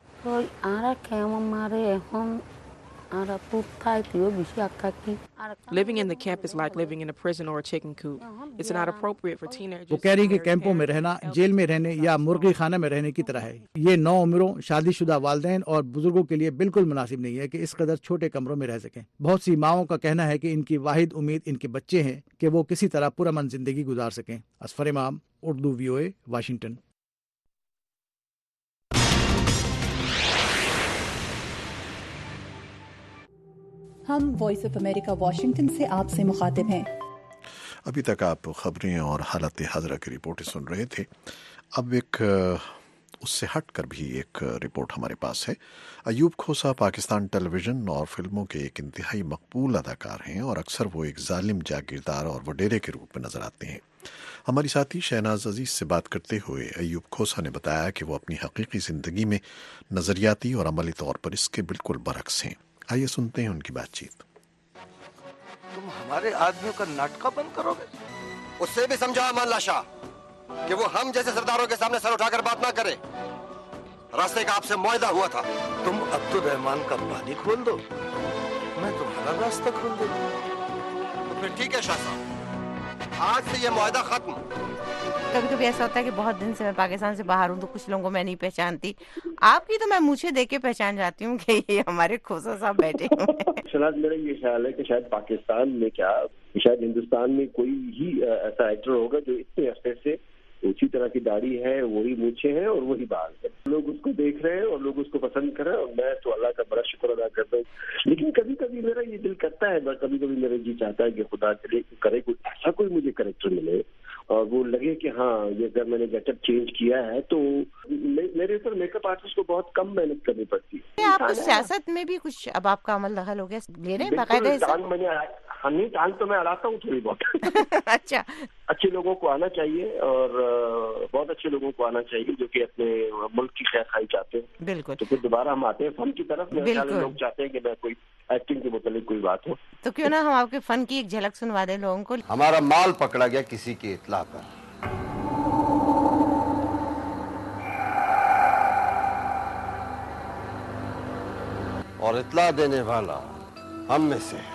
Living in the camp is like living in a prison or a chicken coop. It's not appropriate for teenagers. وہ کہہ رہی کہ کیمپوں میں رہنا جیل میں رہنے یا مرغی خانہ میں رہنے کی طرح ہے۔ یہ نو عمروں، شادی شدہ والدین اور بزرگوں کے لیے بالکل مناسب نہیں ہے کہ اس قدر چھوٹے کمروں میں رہ سکیں۔ بہت سی ماؤں کا کہنا ہے کہ ان کی واحد امید ان کے بچے ہیں کہ وہ کسی طرح پرامن زندگی گزار سکیں۔ Asfar Imam, Urdu VOA، Washington. ہم وائس آف امریکہ واشنگٹن سے آپ سے مخاطب ہیں۔ ابھی تک آپ خبریں اور حالت حاضرہ کی رپورٹیں سن رہے تھے۔ اب ایک उससे हटकर भी एक रिपोर्ट हमारे पास है। अयूब खोसा पाकिस्तान टेलीविज़न और फिल्मों के एक इंतहाई मकबूल अदाकार हैं और अक्सर वो एक जालिम जागीरदार और वडेरे के रूप में नजर आते हैं। हमारी साथी शहनाज अजीज से बात करते हुए अयूब खोसा ने बताया कि वो अपनी हकीकी ज़िंदगी में नज़रियाती और अमली तौर पर इसके बिल्कुल बरक्स हैं। आइए सुनते हैं उनकी बातचीत। तुम हमारे आदमियों का नाटका बंद करोगे? उससे भी समझा अमान शाह कि वो हम जैसे सरदारों के सामने सर उठाकर बात ना करे। रास्ते का आपसे मुआहदा हुआ था। तुम अब्दुल रहमान का पानी खोल दो, मैं तुम्हारा रास्ता खोल दूंगा। तो फिर ठीक है शाह साहब, आज से ये मुआहदा खत्म। कभी कभी ऐसा होता है कि बहुत दिन से मैं पाकिस्तान से बाहर हूँ तो कुछ लोगों को मैं नहीं पहचानती। आपकी तो मैं मुझे देख के पहचान जाती हूँ कि ये हमारे खोसा साहब बैठे हुए। शनाज, मेरा ये ख्याल है कि शायद पाकिस्तान में क्या, शायद हिंदुस्तान में कोई ही ऐसा एक्टर होगा जो इतने अरसे से उसी तरह की दाढ़ी है, वही मूछे हैं और वही बाल है। लोग उसको देख रहे हैं और लोग उसको पसंद कर रहे हैं और मैं तो अल्लाह का बड़ा शुक्र अदा करता हूँ। लेकिन कभी कभी मेरा ये दिल करता है, कभी कभी मेरा जी चाहता है कि खुदा करे कोई ऐसा कोई मुझे कैरेक्टर मिले और वो लगे कि हाँ ये अगर मैंने गेटअप चेंज किया है तो मेरे ऊपर मेकअप आर्टिस्ट को बहुत कम मेहनत करनी पड़ती है। आप तो सियासत में भी कुछ अब आपका अमल दखल हो गया, ले रहे हैं बाकायदा? नहीं, टांग तो मैं अड़ाता हूँ थोड़ी बहुत। अच्छा, अच्छे लोगों को आना चाहिए और बहुत अच्छे लोगों को आना चाहिए जो कि अपने मुल्क की खैर खाई चाहते हैं। बिल्कुल। तो फिर दोबारा हम आते हैं फन की तरफ। मेरे ख्याल में लोग चाहते हैं कि मैं कोई एक्टिंग के मुतालिक कोई बात हो, तो क्यों ना हम आपके फन की एक झलक सुनवा दें लोगों को। हमारा माल पकड़ा गया किसी की इत्ला पर, और इत्ला देने वाला हम में से है।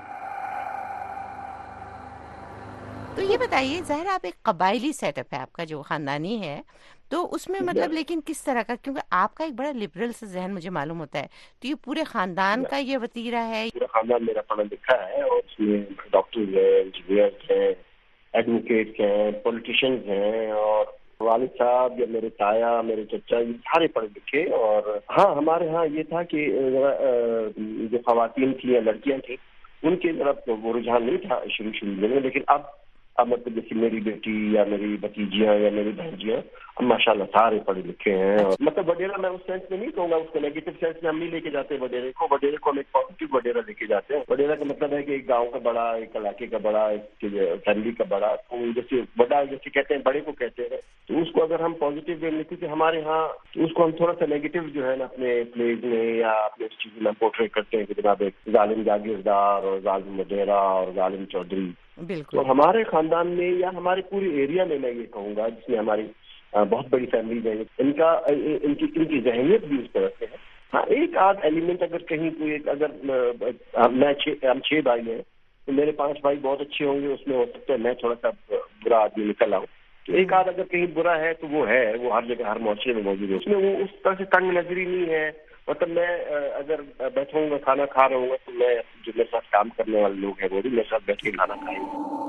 तो ये बताइए, ज़ाहिर आप एक कबायली सेटअप है आपका जो खानदानी है, तो उसमें मतलब लेकिन किस तरह का, क्योंकि आपका एक बड़ा लिबरल सा जहन मुझे मालूम होता है, तो ये पूरे खानदान का ये वतीरा है? पूरा खानदान मेरा पढ़ा लिखा है और उसमें डॉक्टर्स हैं, इंजीनियर्स हैं, एडवोकेट्स हैं, पॉलिटिशियंस हैं और वालिद साहब या मेरे ताया, मेरे चचा, ये सारे पढ़े लिखे। और हाँ, हमारे यहाँ ये था कि जो खवातीन थी या लड़कियां थी उनके तरफ वो रुझान नहीं था शुरू में, लेकिन अब मतलब जैसे मेरी बेटी या मेरी भतीजियां या मेरी भांजियां अब माशाल्लाह सारे पढ़े लिखे हैं। और मतलब वडेरा मैं उस सेंस में नहीं कहूँगा, उसको नेगेटिव सेंस में हम नहीं लेके जाते वडेरे को हम एक पॉजिटिव वडेरा लेके जाते हैं। वडेरा का मतलब है कि एक गांव का बड़ा, एक इलाके का बड़ा, एक फैमिली का बड़ा, तो जैसे बड़ा जैसे कहते हैं बड़े को कहते हैं, तो उसको अगर हम पॉजिटिव वे लेते थे हमारे यहाँ, तो उसको हम थोड़ा सा नेगेटिव जो है ना अपने प्लेज में या अपने उस चीज में पोर्ट्रेट करते हैं कि जनाब एक जालिम जागीरदार और जालिम वडेरा और जालिम चौधरी। बिल्कुल। और हमारे खानदान में या हमारे पूरे एरिया में मैं ये कहूँगा जिसमें हमारी बहुत बड़ी फैमिली है, इनकी जहनियत भी उस तरह से है। हाँ, एक आध एलिमेंट अगर कहीं कोई अगर हम 6 भाई हैं तो मेरे 5 भाई बहुत अच्छे होंगे, उसमें हो सकता है मैं थोड़ा सा बुरा आदमी निकल आऊँ, तो एक आध अगर कहीं बुरा है तो वो है, वो हर जगह हर मुआशरे में मौजूद है। उसमें वो उस तरह से तंग नजरी नहीं है। मतलब मैं अगर बैठूंगा खाना खा रहा हूँ तो मैं जो मेरे साथ काम करने वाले लोग हैं वो भी मेरे साथ बैठ के खाना खाएंगे।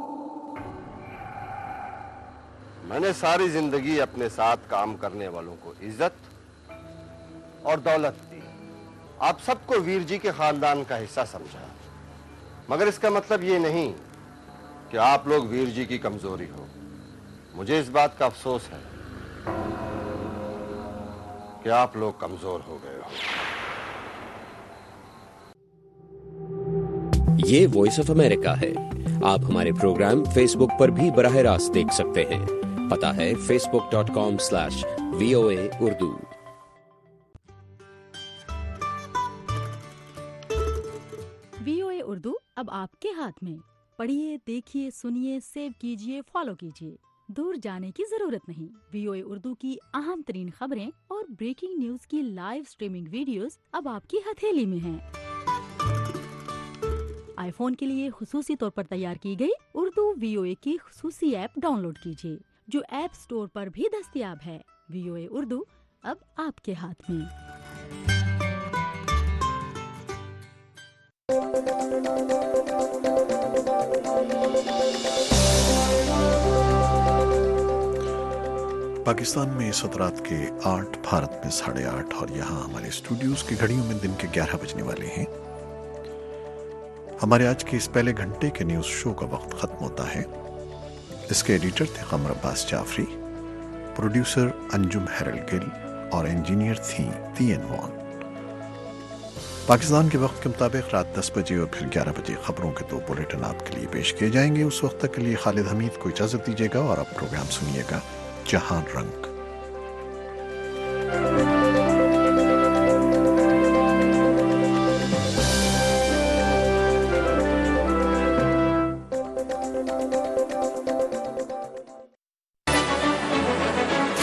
मैंने सारी जिंदगी अपने साथ काम करने वालों को इज्जत और दौलत दी। आप सबको वीर जी के खानदान का हिस्सा समझा, मगर इसका मतलब ये नहीं कि आप लोग वीर जी की कमजोरी हो। मुझे इस बात का अफसोस है कि आप लोग कमजोर हो गए हो। ये वॉइस ऑफ अमेरिका है। आप हमारे प्रोग्राम फेसबुक पर भी बराह रास्त देख सकते हैं। पता है facebook.com/VOA Urdu। VOA उर्दू अब आपके हाथ में। पढ़िए, देखिए, सुनिए, सेव कीजिए, फॉलो कीजिए। दूर जाने की जरूरत नहीं। VOA उर्दू की अहम तरीन खबरें और ब्रेकिंग न्यूज की लाइव स्ट्रीमिंग वीडियोस अब आपकी हथेली में हैं। आईफोन के लिए खुसूसी तौर पर तैयार की गई उर्दू VOA की खुसूसी ऐप डाउनलोड कीजिए, जो ऐप स्टोर पर भी दस्तयाब है। VOA उर्दू अब आपके हाथ में। पाकिस्तान में इस वक्त रात के 8, भारत में 8:30 और यहाँ हमारे स्टूडियोज की घड़ियों में दिन के 11 बजने वाले हैं। हमारे आज के इस पहले घंटे के न्यूज शो का वक्त खत्म होता है। इसके एडिटर थे कमर अब्बास जाफरी, प्रोड्यूसर अंजुम हैरल गिल और इंजीनियर थी तीन वॉन। पाकिस्तान के वक्त के मुताबिक रात 10 बजे और फिर 11 बजे खबरों के 2 बुलेटिन आपके लिए पेश किए जाएंगे। उस वक्त तक के लिए खालिद हमीद को इजाज़त दीजिएगा और अब प्रोग्राम सुनिएगा जहां रंग।